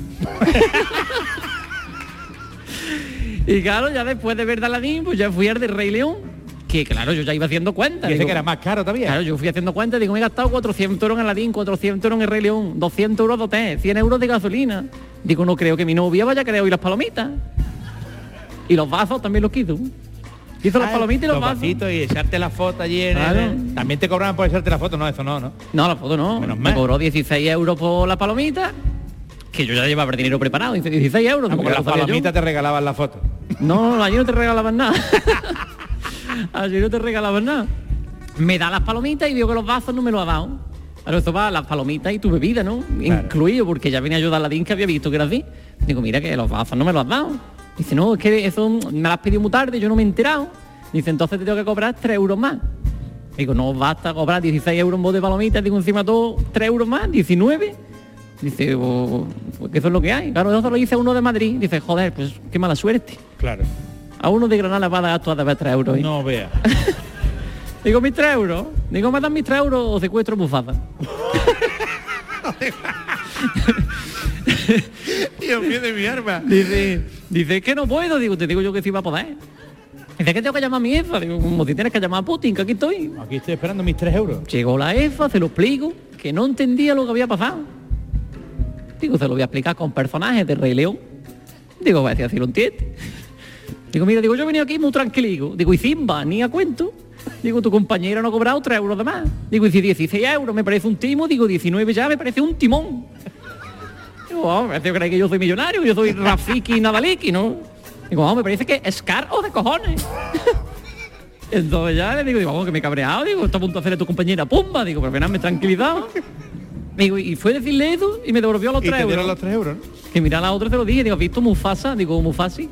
Y claro, ya después de ver de Aladín, pues ya fui al de Rey León, que claro, yo ya iba haciendo cuenta. Dice que era más caro todavía. Claro, yo fui haciendo cuenta, digo, me he gastado cuatrocientos euros en Aladín, cuatrocientos euros en el Rey León, doscientos euros de hotel, cien euros de gasolina. Digo, no creo que mi novia vaya a querer oír las palomitas. Y los vasos también los quito. Hizo las palomitas y los, los vasos. Vasitos y echarte la foto allí en claro. el... También te cobraban por echarte la foto, no, eso no, ¿no? No, la foto no. Menos me cobró dieciséis euros por la palomita, que yo ya llevaba el dinero preparado, dice dieciséis euros. Ah, porque las palomitas te regalaban la foto. No, allí no te regalaban nada. Allí no te regalaban nada. Me da las palomitas y veo que los vasos no me lo ha dado. Claro, esto va las palomitas y tu bebida, ¿no? Claro. Incluido, porque ya venía yo de Aladín que había visto que era así. Digo, mira que los vasos no me los has dado. Dice, no, es que eso me las has pedido muy tarde, yo no me he enterado. Dice, entonces te tengo que cobrar tres euros más. Digo, no basta cobrar dieciséis euros en bote de palomitas, digo, encima todo tres euros más, diecinueve. Dice, oh, pues que eso es lo que hay. Claro, eso lo dice uno de Madrid. Dice, joder, pues qué mala suerte. Claro. A uno de Granada va a dar esto a deber tres euros. ¿eh? No vea. Digo, mis tres euros. Digo, me dan mis tres euros o secuestro Mufasa. Dios mío de mi arma. Dice, dice que no puedo. Digo, te digo yo que sí va a poder. Dice que tengo que llamar a mi jefa. Digo, como si tienes que llamar a Putin, que aquí estoy. Aquí estoy esperando mis tres euros. Llegó la jefa, se lo explico, que no entendía lo que había pasado. Digo, se lo voy a explicar con personajes de Rey León. Digo, a ver si así lo entiende. Digo, mira, digo, yo he venido aquí muy tranquilico. Digo, y Simba, ni a cuento. Digo, tu compañero no ha cobrado tres euros de más. Digo, y si dieciséis euros me parece un timo, digo, diecinueve ya me parece un timón. Digo, vamos, me parece que yo soy millonario, yo soy Rafiki Nadaliki, ¿no? Digo, vamos, me parece que es caro de cojones. Entonces ya le digo, digo, vamos, que me he cabreado, digo, está a punto de hacerle a tu compañera pumba, digo, pero apenas me he tranquilizado. Digo, y fue decirle eso y me devolvió los tres euros. los tres euros, ¿no? Que mira, la otra se lo dije, digo, ¿has visto Mufasa? Digo, Mufasi.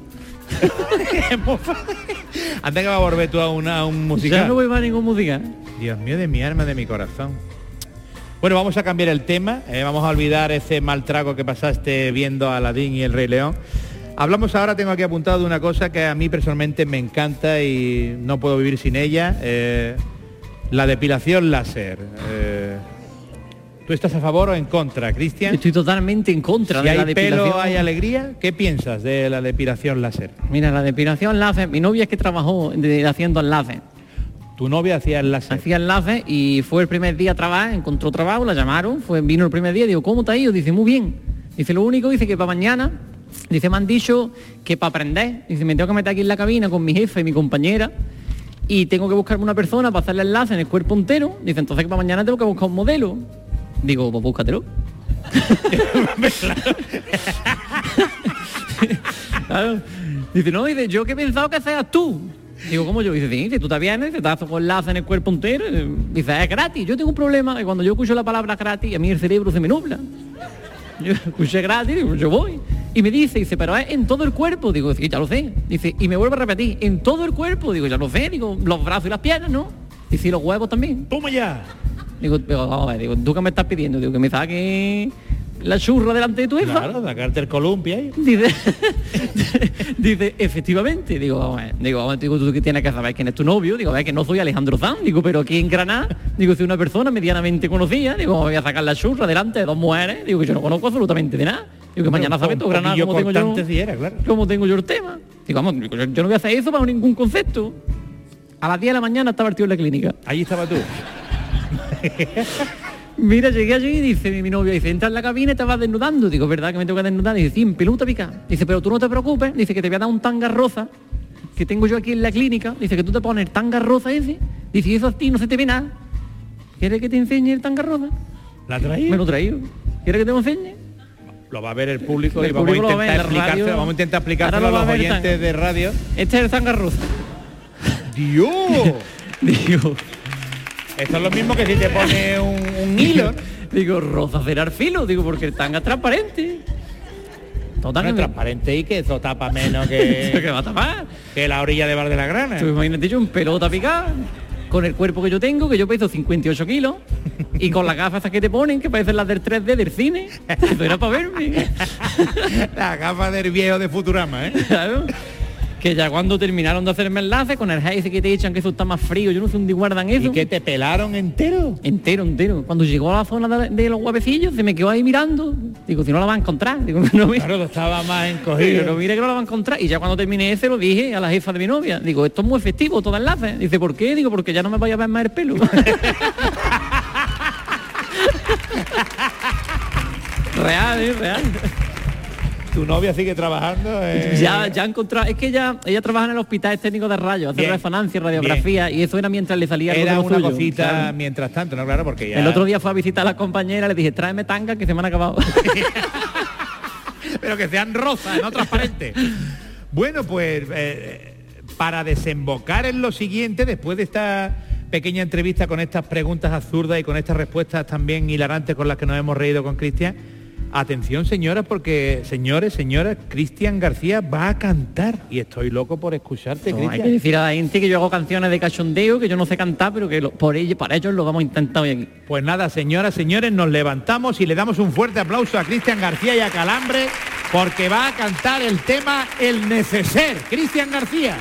Antes que va a volver tú a, una, a un musical. Ya no voy más a ningún musical. Dios mío, de mi alma, de mi corazón. Bueno, vamos a cambiar el tema. Eh, vamos a olvidar ese mal trago que pasaste viendo a Aladín y el Rey León. Hablamos ahora, tengo aquí apuntado de una cosa que a mí personalmente me encanta y no puedo vivir sin ella. Eh, La depilación láser. Eh, ¿Tú estás a favor o en contra, Cristian? Estoy totalmente en contra si de hay la depilación. pelo, hay alegría. ¿Qué piensas de la depilación láser? Mira, la depilación láser, mi novia es que trabajó de, haciendo enlaces. Tu novia hacía enlaces. Hacía enlaces y fue el primer día a trabajar, encontró trabajo, la llamaron, fue, vino el primer día, digo, ¿cómo te ha ido? Dice, muy bien. Dice, lo único, dice que para mañana, dice, me han dicho que para aprender, dice, me tengo que meter aquí en la cabina con mi jefe y mi compañera y tengo que buscarme una persona para hacerle enlace en el cuerpo entero. Dice, entonces que para mañana tengo que buscar un modelo. Digo, pues búscatelo. Claro. Dice, no, dice, yo que he pensado que seas tú. Digo, ¿cómo yo? Dice, sí, dice, tú te vienes, dice, te haces con enlace en el cuerpo entero. Dice, es gratis. Yo tengo un problema, que cuando yo escucho la palabra gratis, a mí el cerebro se me nubla. Yo escuché gratis, digo, yo voy. Y me dice, dice, pero es en todo el cuerpo. Digo, sí, ya lo sé. Dice, y me vuelve a repetir, en todo el cuerpo. Digo, ya lo sé. Digo, los brazos y las piernas, ¿no? Dice, y los huevos también. ¡Toma ya! Digo, pero, vamos a ver, digo, ¿tú qué me estás pidiendo? Digo, que me saque la churra delante de tu hija. Claro, sacarte el columpio ahí. Dice, dice, efectivamente. Digo, vamos a ver, digo, vamos a ver, digo, tú que tienes que saber quién es tu novio. Digo, a ver, que no soy Alejandro Sanz. Digo, pero aquí en Granada, digo, soy una persona medianamente conocida. Digo, me voy a sacar la churra delante de dos mujeres. Digo, que yo no conozco absolutamente de nada. Digo, que mañana sabes tú, Granada, cómo tengo yo, si era, claro. cómo tengo yo el tema. Digo, vamos, yo, yo no voy a hacer eso bajo ningún concepto. A las diez de la mañana estaba el tío en la clínica. Allí estaba tú. Mira, llegué allí y dice mi, mi novia, dice, entra en la cabina y te vas desnudando. Digo, ¿verdad que me tengo que desnudar? Dice, sí, en peluta pica. Dice, pero tú no te preocupes. Dice, que te voy a dar un tanga rosa que tengo yo aquí en la clínica. Dice, que tú te pones el tanga rosa ese. Dice, y eso a ti no se te ve nada. ¿Quieres que te enseñe el tanga rosa? ¿La traí? Me lo traigo. ¿Quieres que te lo enseñe? Lo va a ver el público el y vamos a intentar explicárselo, vamos a intentar explicárselo a los oyentes de radio. Este es el tanga rosa. ¡Dios! Digo, esto es lo mismo que si te pone un, un hilo. Digo, rosa será el filo, digo, porque el tanga es transparente. Totalmente transparente y que eso tapa menos que, que va a tapar que la orilla de Bar de la Grana. Tú imagínate yo un pelota picada con el cuerpo que yo tengo, que yo peso cincuenta y ocho kilos y con las gafas esas que te ponen que parecen las del tres D del cine. Eso era para verme. Las gafas del viejo de Futurama, ¿eh? Claro. Que ya cuando terminaron de hacerme enlace con el haze que te echan, que eso está más frío, yo no sé dónde guardan eso. ¿Y que te pelaron entero? Entero, entero. Cuando llegó a la zona de, de los huevecillos, se me quedó ahí mirando. Digo, si no la va a encontrar. Digo, no, mira. Claro, estaba más encogido. Digo, no, mira que no la va a encontrar. Y ya cuando terminé ese lo dije a la jefa de mi novia. Digo, esto es muy efectivo, todo enlace. Dice, ¿por qué? Digo, porque ya no me vaya a ver más el pelo. Real, ¿eh? Real. Tu novia sigue trabajando. Eh... Ya, ya encontrado. Es que ella, ella trabaja en el hospital técnico de rayos, hace resonancia, radiografía, bien. Y eso era mientras le salía. Era algo una suyo, cosita ¿sabes? Mientras tanto, no, claro, porque ya. El otro día fue a visitar a la compañera, le dije, tráeme tanga que se me han acabado. Pero que sean rosas, no transparentes. Bueno, pues eh, para desembocar en lo siguiente, después de esta pequeña entrevista con estas preguntas absurdas y con estas respuestas también hilarantes con las que nos hemos reído con Cristian. Atención, señoras, porque, señores, señoras, Cristian García va a cantar y estoy loco por escucharte, no, Cristian. Hay que decir a la gente que yo hago canciones de cachondeo, que yo no sé cantar, pero que lo, por ello, para ellos lo vamos a intentar hoy aquí. Pues nada, señoras, señores, nos levantamos y le damos un fuerte aplauso a Cristian García y a Calambre, porque va a cantar el tema El Neceser. Cristian García.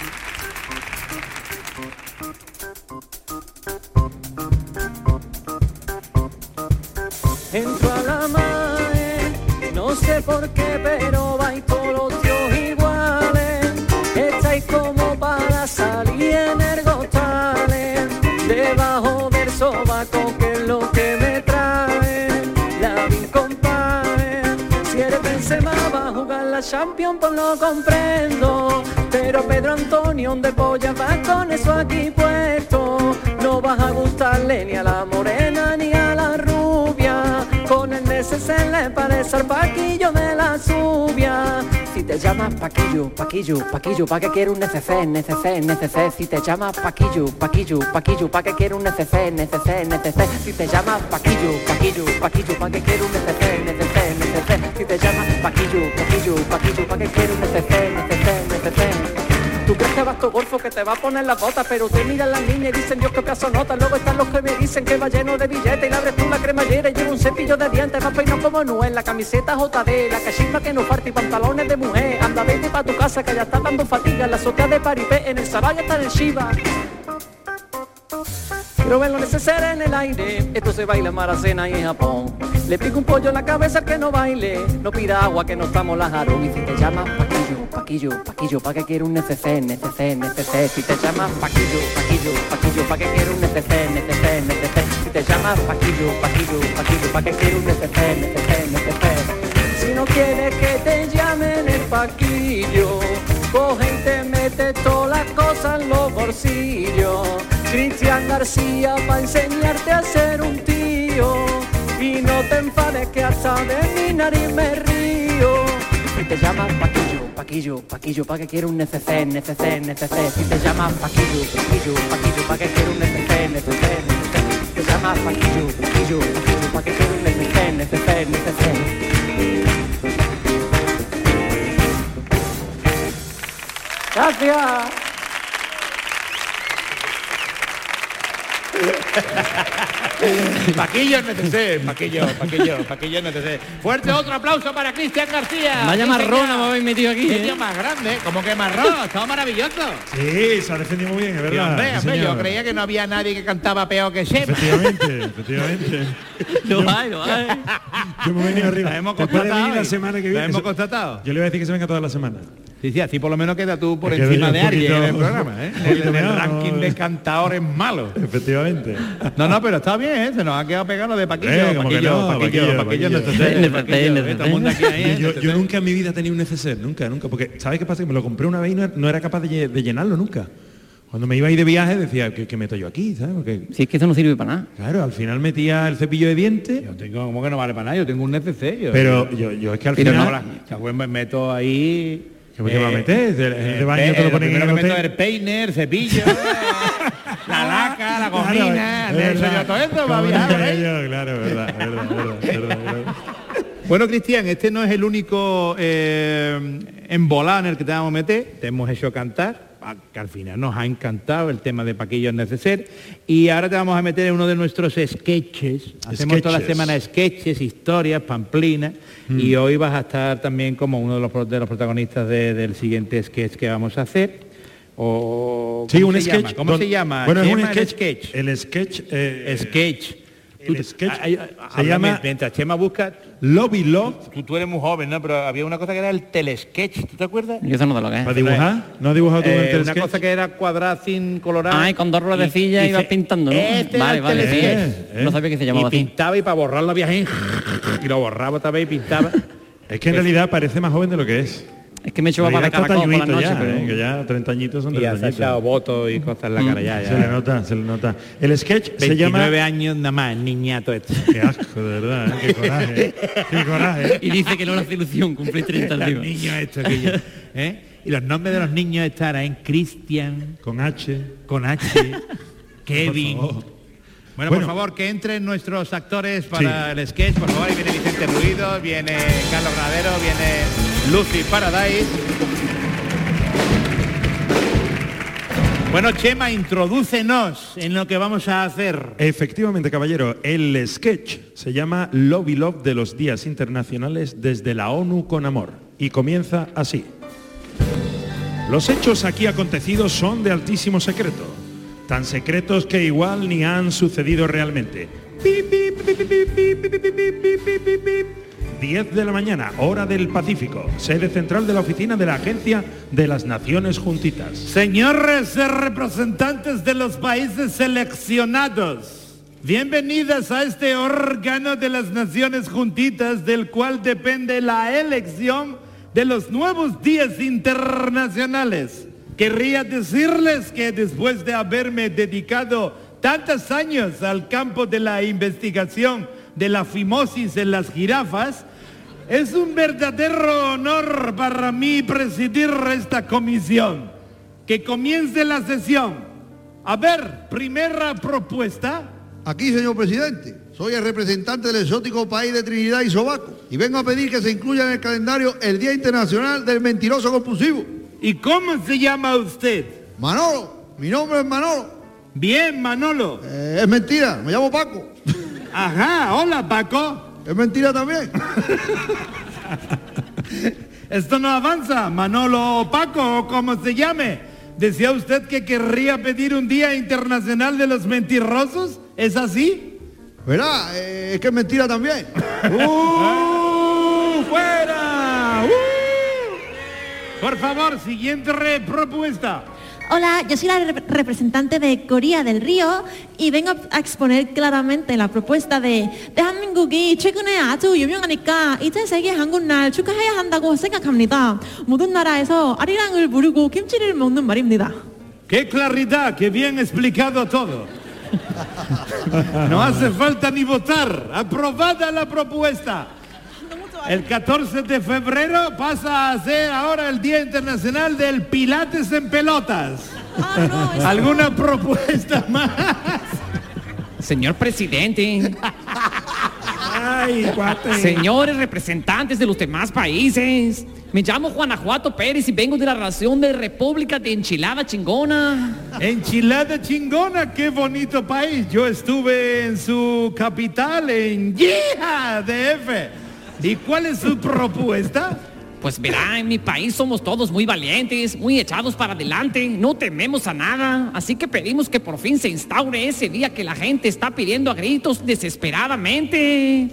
Entro a la mae, no sé por qué, pero vais todos los tíos iguales. Estáis como para salir energotales. Debajo del sobaco, que es lo que me trae. La vi compadre, si eres Benzema va a jugar la Champions, pues lo comprendo. Pero Pedro Antonio, ¿dónde polla vas con eso aquí puesto? No vas a gustarle ni a la morena ni a la rubia. Con el neceser le parece al Paquillo de la subia. Si te llamas Paquillo, Paquillo, Paquillo, ¿pa' qué quiero un neceser, neceser, neceser? Si te llamas Paquillo, Paquillo, Paquillo, ¿pa' qué quiero un neceser, neceser, neceser? Si te llamas Paquillo, Paquillo, Paquillo, ¿pa' qué quiero un neceser, neceser, neceser? Si te llamas Paquillo, Paquillo, Paquillo, ¿pa' qué quiero un neceser, neceser, neceser? Tú crees que vas tu golfo que te va a poner las botas, pero te miran las niñas y dicen Dios que pedazo nota. Luego están los que me dicen que va lleno de billetes y le abres tú la cremallera y lleva un cepillo de dientes, más peinado como Noel, la camiseta J D, la cachimba que no falta y pantalones de mujer. Anda, vete pa' tu casa que ya está dando fatiga, la azotea de Paripé, en el Saraya está en el Shiva. Quiero verlo necesario en el aire, esto se baila en Maracena y en Japón. Le pico un pollo en la cabeza al que no baile, no pida agua que no estamos la jarón. Y si te llamas Paquillo, Paquillo, Paquillo, ¿pa' qué quiero un neceser, neceser, neceser? Si te llamas Paquillo, Paquillo, Paquillo, ¿pa' qué quiero un neceser, neceser, neceser? Si te llamas Paquillo, Paquillo, Paquillo, ¿pa' qué quiero un neceser, neceser, neceser? Si no quieres que te llamen el Paquillo, coge y te mete todas las cosas en los bolsillos. Cristian García va a enseñarte a ser un tío, y no te enfades que hasta de mi nariz me río. Si te llamas Paquillo, Paquillo, Paquillo, ¿pa' qué quiero un neceser, neceser, neceser? Si te llamas Paquillo, Paquillo, Paquillo, ¿pa' qué quiero un neceser, neceser, neceser? Si te llamas Paquillo, Paquillo, Paquillo, ¿pa' qué quiero un neceser, neceser, neceser? Gracias. Paquillo N T C, Paquillo, Paquillo, Paquillo N T C. Fuerte otro aplauso para Cristian García. Vaya Sí, marrona señor. me habéis metido aquí, Qué tío ¿eh? más grande, como que marrón, estaba maravilloso. Sí, se ha defendido muy bien, es Y verdad. hombre, sí, hombre, yo señor. creía que no había nadie que cantaba peor que Shema. Efectivamente, efectivamente. Lo hay, lo hay. Yo me he venido arriba. Lo hemos Después de constatado venir la hoy. semana que Lo viene. hemos eso- constatado. Yo le voy a decir que se venga toda la semana. Sí, sí, así por lo menos queda tú por Me quedo encima yo de un alguien en el poquito- programa, ¿eh? un En poquito el, menos, ranking ¿no? de cantadores malos. Efectivamente. No, no, pero está bien, ¿eh? Se nos ha quedado pegado lo de Paquillo, Eh, como que Paquillo, no, Paquillo, Paquillo, Paquillo, Paquillo. N T C, N T C, Paquillo, N T C. todo el mundo aquí ahí, ¿eh? yo, N T C. yo nunca en mi vida he tenido un neceser, nunca, nunca. Porque, ¿sabes qué pasa? Que me lo compré una vez y no, no era capaz de, lle- de llenarlo nunca. Cuando me iba a ir de viaje decía, ¿qué, qué meto yo aquí? ¿Sabes? Porque, Si es que eso no sirve para nada. claro, al final metía el cepillo de dientes, Yo tengo, ¿cómo que no vale para nada? Yo tengo un N C C. Yo, pero yo, yo es que al Pero final... no, la- o sea, pues me meto ahí. ¿Qué me va a meter? El- el de baño eh, te lo ponen primero en el que meto hotel. el peiner, cepillo, la laca, la gomina, Claro, le es echo yo verdad. todo eso para Como viajar por diría ahí. yo, claro, es verdad, es verdad, es verdad, es verdad, es verdad. Bueno, Cristian, este no es el único eh, embolado en el que te vamos a meter. Te hemos hecho cantar, a- que al final nos ha encantado el tema de Paquillo Neceser. Y ahora te vamos a meter en uno de nuestros sketches. Hacemos toda la Sketches. semana sketches, historias, pamplinas. Mm. Y hoy vas a estar también como uno de los, pro- de los protagonistas de- del siguiente sketch que vamos a hacer. O, Sí, ¿cómo un se sketch. llama? ¿Cómo don- se llama? Bueno, es un Chema, el sketch. sketch. El sketch. eh, Sketch. el Tú- sketch ay, ay, se háblame, llama mientras Chema busca, Lobby Love. tú, tú eres muy joven, ¿no? Pero había una cosa que era el telesketch, ¿tú te acuerdas? Yo eso no te lo que ¿Para es. dibujar? ¿No has dibujado tú Eh, el una telesketch? cosa que era cuadrácin colorado. Ay, con dos ruedecillas y ibas se- pintando, ¿no? Este era Vale, el vale, sí. telesketch. Eh, No sabía que se Y llamaba así. pintaba y para borrarlo había ahí, y lo borraba otra vez y pintaba. Es que en realidad parece más joven de lo que es. Es que me he hecho En papá de realidad está caracol por la tañuito noche, ya, pero... eh, que ya treinta añitos son Y ya se ha treinta echado añitos. votos y cosas en la cara ya. ya. Se le nota, se le nota. El sketch se llama... veintinueve años nada más, niñato este. Qué asco, de verdad, ¿eh? Qué coraje. Qué coraje. Y dice que no le hace ilusión cumplir treinta Los arriba. niños estos que yo, ¿eh? Y los nombres de los niños estarán en Cristian, Con H. con H, Kevin. Por favor. Bueno, Bueno. por favor, que entren nuestros actores para el sketch, por favor. Ahí viene Vicente Ruido, viene Carlos Granadero, viene Lucy Paradise. Bueno, Chema, introdúcenos en lo que vamos a hacer. Efectivamente, caballero, el sketch se llama Lobby Love de los Días Internacionales desde la ONU con Amor y comienza así. Los hechos aquí acontecidos son de altísimo secreto, tan secretos que igual ni han sucedido realmente. Pip, pip, pip, pip, pip, pip, pip, pip, pip, pip, pip, pip. diez de la mañana, hora del Pacífico, sede central de la oficina de la Agencia de las Naciones Juntitas. Señores representantes de los países seleccionados, bienvenidas a este órgano de las Naciones Juntitas del cual depende la elección de los nuevos días internacionales. Querría decirles que después de haberme dedicado tantos años al campo de la investigación de la fimosis en las jirafas, es un verdadero honor para mí presidir esta comisión. Que comience la sesión. A ver, primera propuesta. Aquí, señor presidente, soy el representante del exótico país de Trinidad y Tobago y vengo a pedir que se incluya en el calendario el Día Internacional del Mentiroso Compulsivo. ¿Y cómo se llama usted? Manolo, mi nombre es Manolo. Bien, Manolo. Eh, es mentira, me llamo Paco. Ajá, hola, Paco. Es mentira también. Esto no avanza, Manolo o Paco o como se llame. ¿Decía usted que querría pedir un Día Internacional de los Mentirosos? ¿Es así? ¿Verdad? Eh, es que es mentira también. ¡Uh! ¡Fuera! ¡Uh! Por favor, siguiente re- propuesta. Hola, yo soy la rep- representante de Corea del Río y vengo a exponer claramente la propuesta de 대한민국이 최근에 아주 유명하니까 이제 세계 한국날 축하해야 한다고 생각합니다. 모든 나라에서 아리랑을 부르고 김치를 먹는 말입니다. ¡Qué claridad! ¡Qué bien explicado todo! No hace falta ni votar. Aprobada la propuesta. El catorce de febrero pasa a ser ahora el Día Internacional del Pilates en Pelotas. Ah, no, eso... ¿Alguna propuesta más? Señor presidente, Ay, guate. señores representantes de los demás países, me llamo Guanajuato Pérez y vengo de la Nación de República de Enchilada Chingona. Enchilada Chingona, qué bonito país. Yo estuve en su capital, en Yeeha, D F. ¿Y cuál es su propuesta? Pues verá, en mi país somos todos muy valientes, muy echados para adelante, no tememos a nada, así que pedimos que por fin se instaure ese día que la gente está pidiendo a gritos desesperadamente.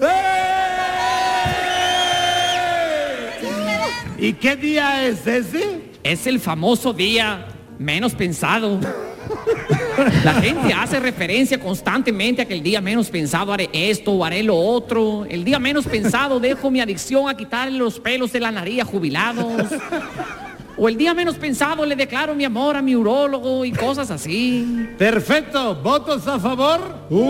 ¿Y qué día es ese? Es el famoso día menos pensado. La gente hace referencia constantemente a que el día menos pensado haré esto o haré lo otro. El día menos pensado dejo mi adicción a quitarle los pelos de la nariz a jubilados. O el día menos pensado le declaro mi amor a mi urólogo y cosas así. Perfecto, ¿votos a favor? ¡Uh!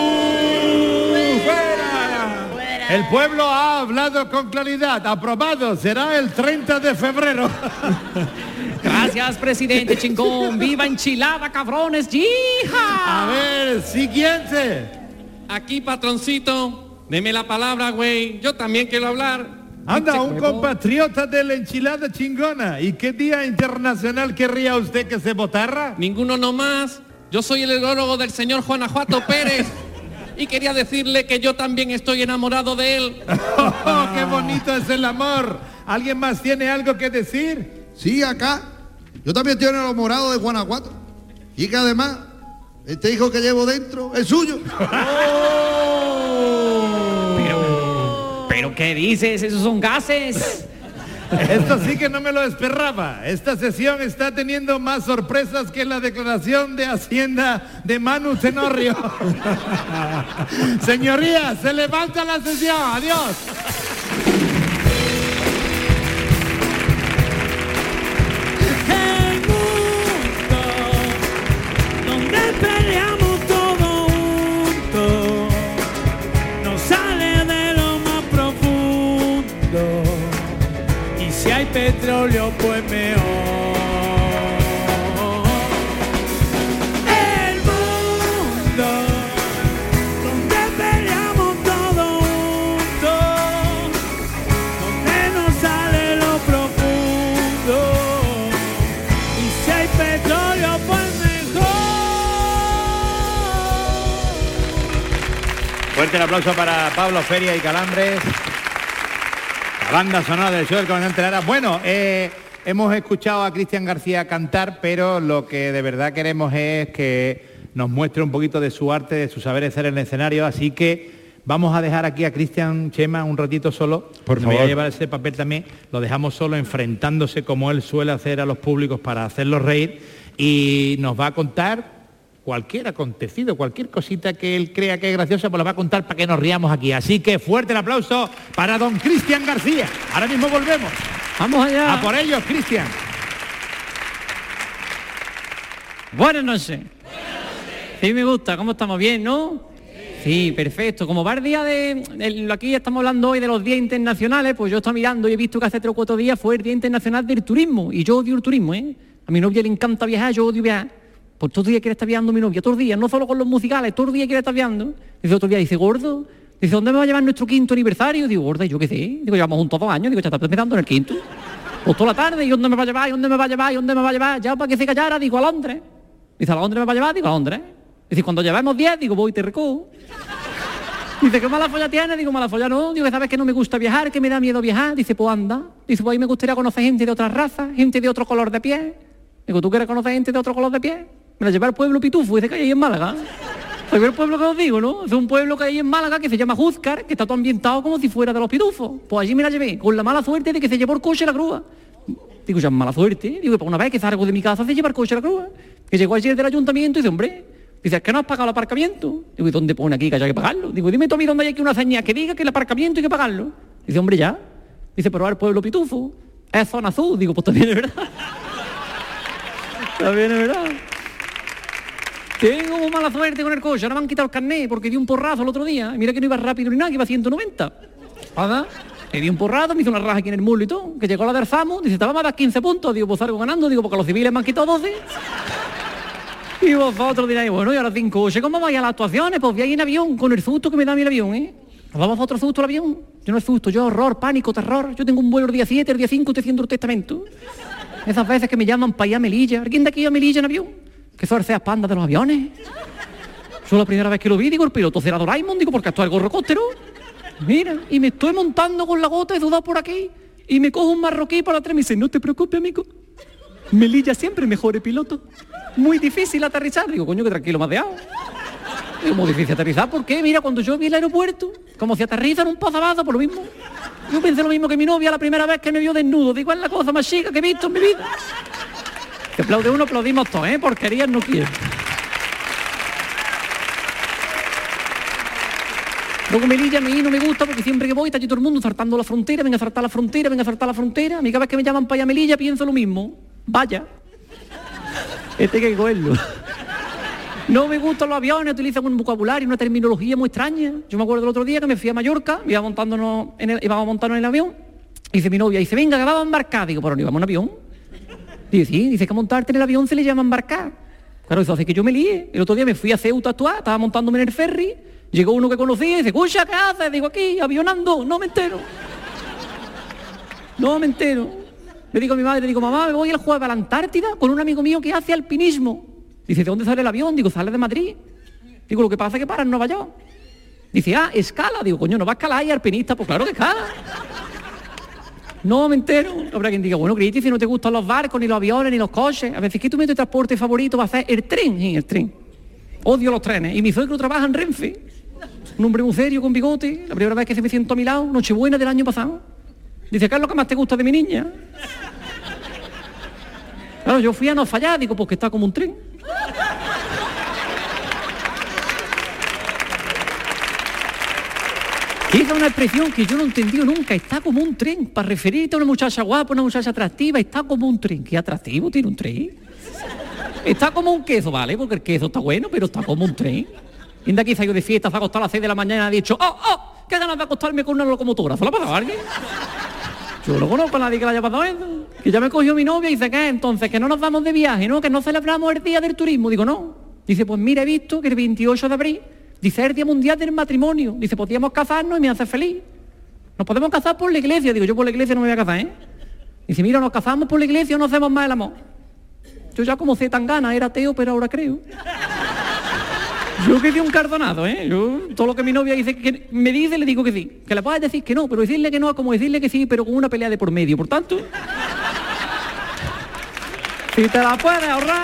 ¡Fuera! ¡Fuera! El pueblo ha hablado con claridad. Aprobado, será el treinta de febrero. Gracias, presidente chingón. ¡Viva Enchilada, cabrones! ¡Yija! A ver, siguiente. Aquí, patroncito, deme la palabra, güey. Yo también quiero hablar. Anda, un compatriota de la Enchilada Chingona. ¿Y qué día internacional querría usted que se votara? Ninguno nomás. Yo soy el urólogo del señor Guanajuato Pérez. Y quería decirle que yo también estoy enamorado de él. Oh, ¡qué bonito es el amor! ¿Alguien más tiene algo que decir? Sí, acá. Yo también estoy enamorado de Guanajuato. Y que además, este hijo que llevo dentro es suyo. Pero, ¿pero qué dices? Esos son gases. Esto sí que no me lo esperaba. Esta sesión está teniendo más sorpresas que la declaración de Hacienda de Manu Tenorio. Señorías, se levanta la sesión. Adiós. Peleamos todo juntos, nos sale de lo más profundo, y si hay petróleo pues mejor. El mundo donde peleamos todo juntos, donde nos sale lo profundo, y si hay petróleo pues mejor. Fuerte el aplauso para Pablo Feria y Calambres, la banda sonora del show del comandante Lara. Bueno, eh, hemos escuchado a Cristian García cantar, pero lo que de verdad queremos es que nos muestre un poquito de su arte, de su saber hacer en el escenario, así que vamos a dejar aquí a Cristian Chema un ratito solo. Por Me favor. voy a llevar ese papel también, lo dejamos solo enfrentándose como él suele hacer a los públicos para hacerlos reír, y nos va a contar cualquier acontecido, cualquier cosita que él crea que es graciosa, pues la va a contar para que nos riamos aquí. Así que fuerte el aplauso para don Cristian García. Ahora mismo volvemos. Vamos allá. A por ellos, Cristian. Buenas noches. Sí, me gusta. ¿Cómo estamos? Bien, ¿no? Sí, perfecto. Como va el día de... el- aquí estamos hablando hoy de los días internacionales, pues yo estaba mirando y he visto que hace tres o cuatro días fue el Día Internacional del Turismo. Y yo odio el turismo, ¿eh? A mi novia le encanta viajar, yo odio viajar. Pues todo el día quiere estar viajando mi novia, todos los días, no solo con los musicales, todo el día quiere estar viajando. Dice otro día, dice, gordo, dice, ¿dónde me va a llevar nuestro quinto aniversario? Digo, gorda, ¿y yo qué sé? Digo, llevamos juntos dos años, digo, ya está empezando en el quinto. Pues toda la tarde, ¿y dónde me va a llevar? ¿Y dónde me va a llevar? ¿Y dónde me va a llevar? Ya para que se callara, digo, a Londres. Dice, ¿a Londres me va a llevar? Digo, a Londres. Dice, cuando llevemos diez, digo, voy y te recojo. Dice, ¿qué mala folla tiene? Digo, mala folla no. Digo, ¿sabes que no me gusta viajar? Que me da miedo viajar. Dice, pues anda. Dice, pues ahí me gustaría conocer gente de otras razas, gente de otro color de piel. Digo, ¿tú quieres conocer gente de otro color de piel? Me la llevé al pueblo Pitufo, ese que hay ahí en Málaga. ¿Sabes el pueblo que os digo, no? Es un pueblo que hay en Málaga que se llama Júzcar, que está todo ambientado como si fuera de los pitufos. Pues allí me la llevé, con la mala suerte de que se llevó el coche a la grúa. Digo, ya mala suerte. Digo, pues una vez que salgo de mi casa se lleva el coche a la grúa. Que llegó ayer del ayuntamiento y dice, hombre, dice, es que no has pagado el aparcamiento. Digo, ¿y dónde pone aquí que haya que pagarlo? Digo, dime tú a mí dónde hay aquí una señal que diga que el aparcamiento hay que pagarlo. Dice, hombre, ya. Dice, pero al pueblo Pitufo es zona azul. Digo, pues también es verdad. También es verdad. Tengo mala suerte con el coche, ahora me han quitado el carnet porque di un porrazo el otro día. Mira que no iba rápido ni nada, que iba a ciento noventa. ¿Verdad? Le di un porrazo, me hizo una raja aquí en el muslo y todo. Que llegó la del Zamo, dice, estaba más a dar quince puntos. Digo, pues salgo ganando, digo, porque los civiles me han quitado doce. Y vosotros diréis, bueno, y ahora cinco coche, ¿cómo vais a las actuaciones? Pues voy ahí en avión, con el susto que me da a mí el avión, ¿eh? ¿Nos vamos a otro susto al avión? Yo no es susto, yo horror, pánico, terror. Yo tengo un vuelo el día siete, el día cinco, estoy haciendo el testamento. Esas veces que me llaman para ir a Melilla. ¿Alguien de aquí a Melilla en avión? Que son las pandas de los aviones. Yo la primera vez que lo vi, digo, el piloto será Doraemon, digo, porque esto es el gorrocóptero. Mira, y me estoy montando con la gota, he dudado por aquí, y me cojo un marroquí para atrás y me dice, no te preocupes, amigo. Melilla siempre mejor el piloto. Muy difícil aterrizar. Digo, coño, que tranquilo, madeado. Digo, muy difícil aterrizar, ¿por qué? Mira, cuando yo vi el aeropuerto, como si aterriza en un pasabazo, por lo mismo. Yo pensé lo mismo que mi novia la primera vez que me vio desnudo. Digo, es la cosa más chica que he visto en mi vida. Que aplaude uno, aplaudimos todos, ¿eh? Porquerías no quiero. Luego Melilla a mí no me gusta porque siempre que voy está allí todo el mundo saltando la frontera, venga a saltar la frontera, venga a saltar la frontera. A mí cada vez que me llaman para allá a Melilla pienso lo mismo. Vaya. Este hay que cogerlo. No me gustan los aviones, utilizan un vocabulario, una terminología muy extraña. Yo me acuerdo del otro día que me fui a Mallorca, iba montándonos en el, íbamos a montarnos en el avión, y dice mi novia, dice, venga, que vamos a embarcar. Digo, pero no íbamos en avión. Dice, sí, dice que a montarte en el avión se le llama embarcar. Claro, eso hace que yo me líe. El otro día me fui a Ceuta a actuar, estaba montándome en el ferry, llegó uno que conocía y dice, escucha, ¿qué haces? Digo, aquí, avionando, no me entero. No me entero. Le digo a mi madre, le digo, mamá, me voy el jueves a la Antártida con un amigo mío que hace alpinismo. Dice, ¿de dónde sale el avión? Digo, sale de Madrid. Digo, lo que pasa es que para en Nueva York. Dice, ah, escala. Digo, coño, ¿no va a escalar y alpinista? Pues claro que escala. No me entero. Habrá quien diga, bueno, Cristi, si no te gustan los barcos, ni los aviones, ni los coches. A veces, ¿qué tu medio de transporte favorito va a ser? El tren. Sí, el tren. Odio los trenes. Y mi suegro trabaja en Renfe. Un hombre muy serio, con bigote. La primera vez que se me siento a mi lado, Nochebuena del año pasado. Dice, ¿qué es lo que más te gusta de mi niña? Claro, yo fui a no fallar, digo, porque está como un tren. Esa es una expresión que yo no he entendido nunca. Está como un tren. Para referirte a una muchacha guapa, una muchacha atractiva, está como un tren. ¿Qué atractivo tiene un tren? Está como un queso, ¿vale? Porque el queso está bueno, pero está como un tren. Y de aquí salgo de fiesta, se ha acostado a las seis de la mañana y ha dicho, ¡oh, oh! ¿Qué ganas de acostarme con una locomotora? ¿Se lo ha pasado a alguien? Yo no conozco a nadie que le haya pasado eso. Que ya me cogió mi novia y dice, ¿qué? Entonces, que no nos vamos de viaje, ¿no? Que no celebramos el Día del Turismo. Digo, no. Dice, pues mira, he visto que el veintiocho de abril, dice, es el Día Mundial del Matrimonio. Dice, podíamos casarnos y me hace feliz. Nos podemos casar por la iglesia. Digo, yo por la iglesia no me voy a casar, ¿eh? Dice, mira, nos casamos por la iglesia o no hacemos más el amor. Yo ya como sé tan gana, era ateo, pero ahora creo. Yo que di un cardonado, ¿eh? Yo, todo lo que mi novia dice que me dice, le digo que sí. Que le puedes decir que no, pero decirle que no es como decirle que sí, pero con una pelea de por medio. Por tanto, si te la puedes ahorrar.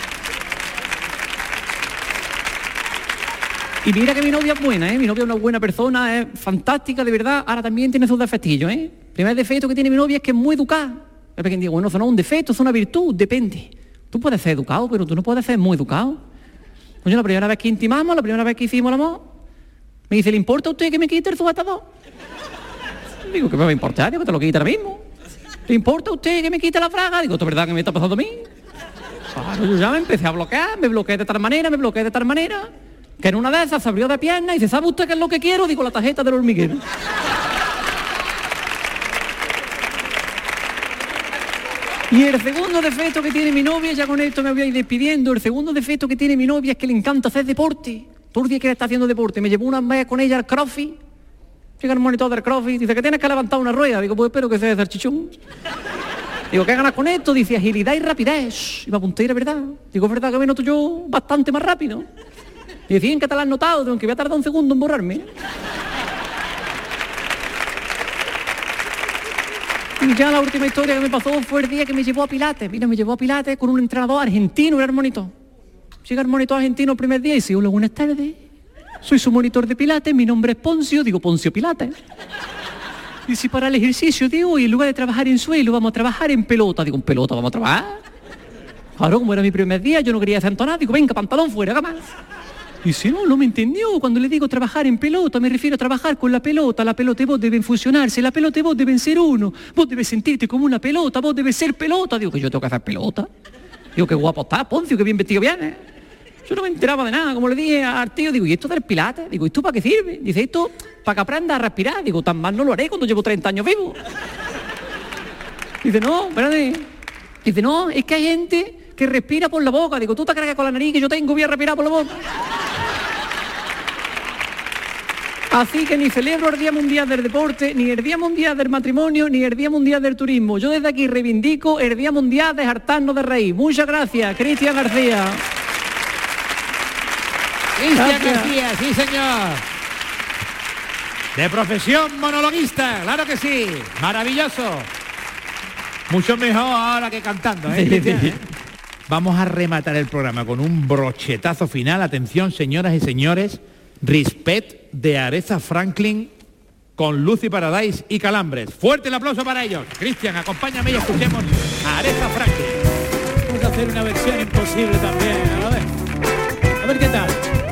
Y mira que mi novia es buena, ¿eh? Mi novia es una buena persona, es fantástica, de verdad. Ahora también tiene sus defectillos, ¿eh? El primer defecto que tiene mi novia es que es muy educada. Es quien diga, bueno, eso no es un defecto, es una virtud, depende. Tú puedes ser educado, pero tú no puedes ser muy educado. Coño, la primera vez que intimamos, la primera vez que hicimos el amor, me dice, ¿le importa a usted que me quite el sujetador? Digo, ¿qué me va a importar? Digo, que te lo quita ahora mismo. ¿Le importa a usted que me quite la fraga? Digo, ¿esto es verdad que me está pasando a mí? Claro, yo ya me empecé a bloquear, me bloqueé de tal manera, me bloqueé de tal manera, que en una de esas se abrió de pierna y dice, ¿sabe usted qué es lo que quiero? Digo, la tarjeta del hormiguero. Y el segundo defecto que tiene mi novia, ya con esto me voy a ir despidiendo, el segundo defecto que tiene mi novia es que le encanta hacer deporte. Todo el día que está haciendo deporte. Me llevó una vez con ella al crossfit. Llega el monitor del crossfit, dice que tienes que levantar una rueda. Digo, pues espero que sea de salchichón. Digo, ¿qué ganas con esto? Dice, agilidad y rapidez. Y me apunté, ¿era verdad? Digo, es verdad que me noto yo bastante más rápido. Y decían que te lo has notado, aunque voy a tardar un segundo en borrarme. Y ya la última historia que me pasó fue el día que me llevó a Pilates. Mira, me llevó a Pilates con un entrenador argentino, era el monitor. Llega el monitor argentino el primer día y dice, hola, buenas tardes. Soy su monitor de Pilates, mi nombre es Poncio, digo Poncio Pilates. Y si para el ejercicio, digo, y en lugar de trabajar en suelo, vamos a trabajar en pelota. Digo, ¿en pelota vamos a trabajar? Claro, como era mi primer día, yo no quería hacer nada. Digo, venga, pantalón fuera, ¿qué más? Y si no, no me entendió. Cuando le digo trabajar en pelota, me refiero a trabajar con la pelota. La pelota y vos deben fusionarse, la pelota y vos deben ser uno. Vos debes sentirte como una pelota, vos debes ser pelota. Digo, que yo tengo que hacer pelota. Digo, qué guapo está, Poncio, qué bien vestido viene. Yo no me enteraba de nada, como le dije al tío, digo, ¿y esto del Pilates? Digo, ¿y esto para qué sirve? Dice, esto para que aprenda a respirar. Digo, tan mal no lo haré cuando llevo treinta años vivo. Dice, no, espérate. Dice, no, es que hay gente que respira por la boca. Digo, ¿tú te crees que con la nariz que yo tengo voy a respirar por la boca? Así que ni celebro el Día Mundial del Deporte, ni el Día Mundial del Matrimonio, ni el Día Mundial del Turismo. Yo desde aquí reivindico el Día Mundial de hartarnos de reír. Muchas gracias, Cristian García. Cristian García, sí señor. De profesión monologuista, claro que sí. Maravilloso. Mucho mejor ahora que cantando, ¿eh, Cristian? ¿Eh? Vamos a rematar el programa con un brochetazo final. Atención, señoras y señores. Respect de Aretha Franklin con Lucy Paradise y Calambres. Fuerte el aplauso para ellos. Cristian, acompáñame y escuchemos a Aretha Franklin. Vamos a hacer una versión imposible también. A ver, a ver qué tal.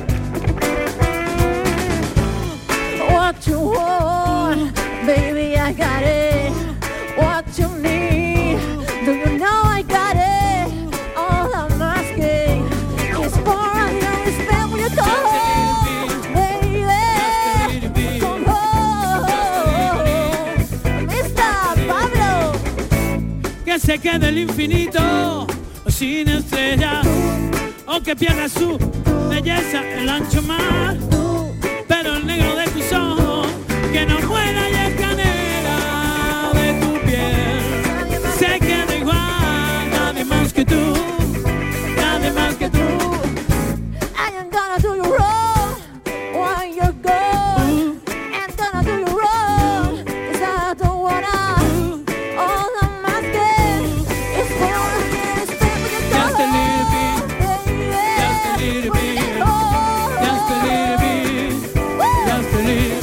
What you want, baby, I got it. What you need, do you know I got it? All I'm asking is for your respect when you come home. Que se quede el infinito sin estrellas, o que pierda su belleza el ancho mar, pero el negro de tus ojos que no muera y el canela de tu piel se queda igual, nadie más que tú, nadie más que tú. I am gonna do you wrong while you're gone. I'm gonna do you wrong 'cause I don't wanna. All I'm asking is for your respect when you go Just a little bit, just a little bit, just a little bit, just a little.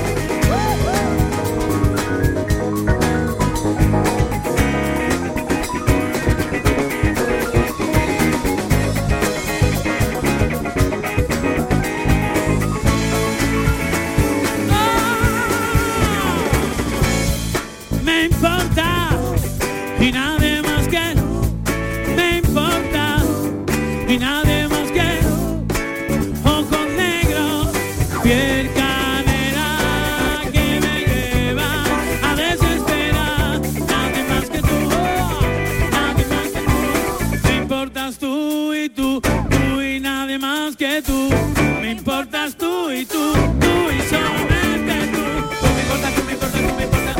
Me importa y nadie más que me importa y nadie más que ojos negros, piel canela que me lleva a desesperar. Nadie más que tú, nadie más que tú. Me importas tú y tú, tú y nadie más que tú. Me importas tú y tú, tú y solamente tú. Tú me importas, tú me importas, tú me importas.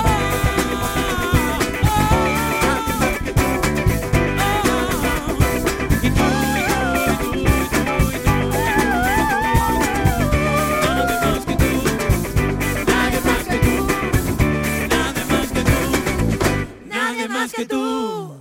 Más que tú.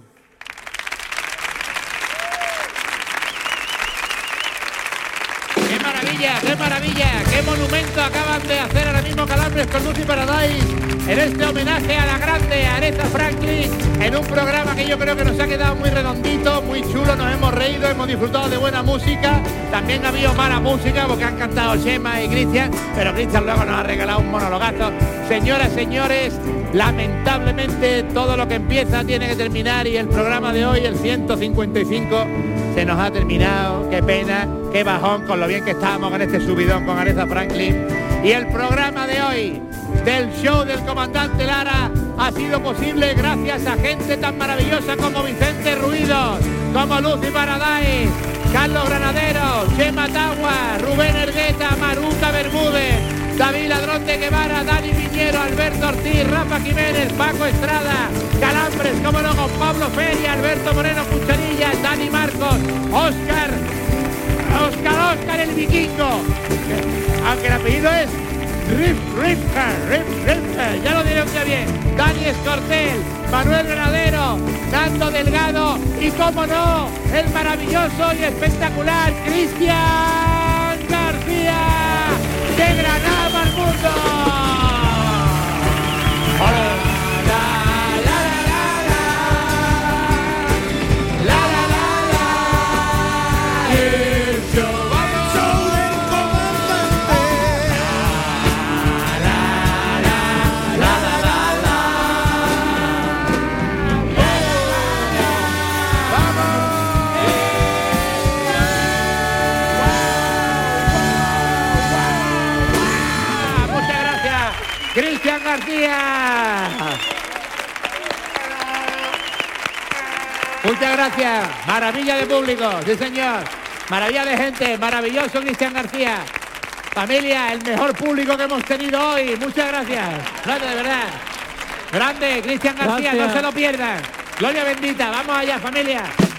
¡Qué maravilla, qué maravilla! ¡Qué monumento acaban de hacer ahora mismo Calambres con Lucy Paradise en este homenaje a la grande Aretha Franklin, en un programa que yo creo que nos ha quedado muy redondito, muy chulo, nos hemos reído, hemos disfrutado de buena música, también ha habido mala música porque han cantado Chema y Cristian, pero Cristian luego nos ha regalado un monologazo. Señoras, señores, lamentablemente todo lo que empieza tiene que terminar y el programa de hoy, el ciento cincuenta y cinco, se nos ha terminado. Qué pena, qué bajón con lo bien que estábamos con este subidón con Aretha Franklin. Y el programa de hoy del show del comandante Lara ha sido posible gracias a gente tan maravillosa como Vicente Ruidos, como Lucy Paradise, Carlos Granadero, Chema Tagua, Rubén Ergueta, Maruca Bermúdez, David Ladrón de Guevara, Dani Piñero, Alberto Ortiz, Rafa Jiménez, Paco Estrada, Calambres, como no, con Pablo Feria, Alberto Moreno Cucharilla, Dani Marcos, Óscar, Óscar, Óscar el Vikingo, aunque el apellido es Rif, Rifka, Rif, Rifka, ya lo diré usted bien. Dani Escortel, Manuel Granadero, Nando Delgado y, cómo no, el maravilloso y espectacular Cristian García de Granada al Mundo. ¡Hola! Cristian García. Muchas gracias. Maravilla de público, sí señor. Maravilla de gente, maravilloso Cristian García. Familia, el mejor público que hemos tenido hoy. Muchas gracias. Grande, de verdad. Grande, Cristian García, gracias. No se lo pierdan. Gloria bendita. Vamos allá, familia.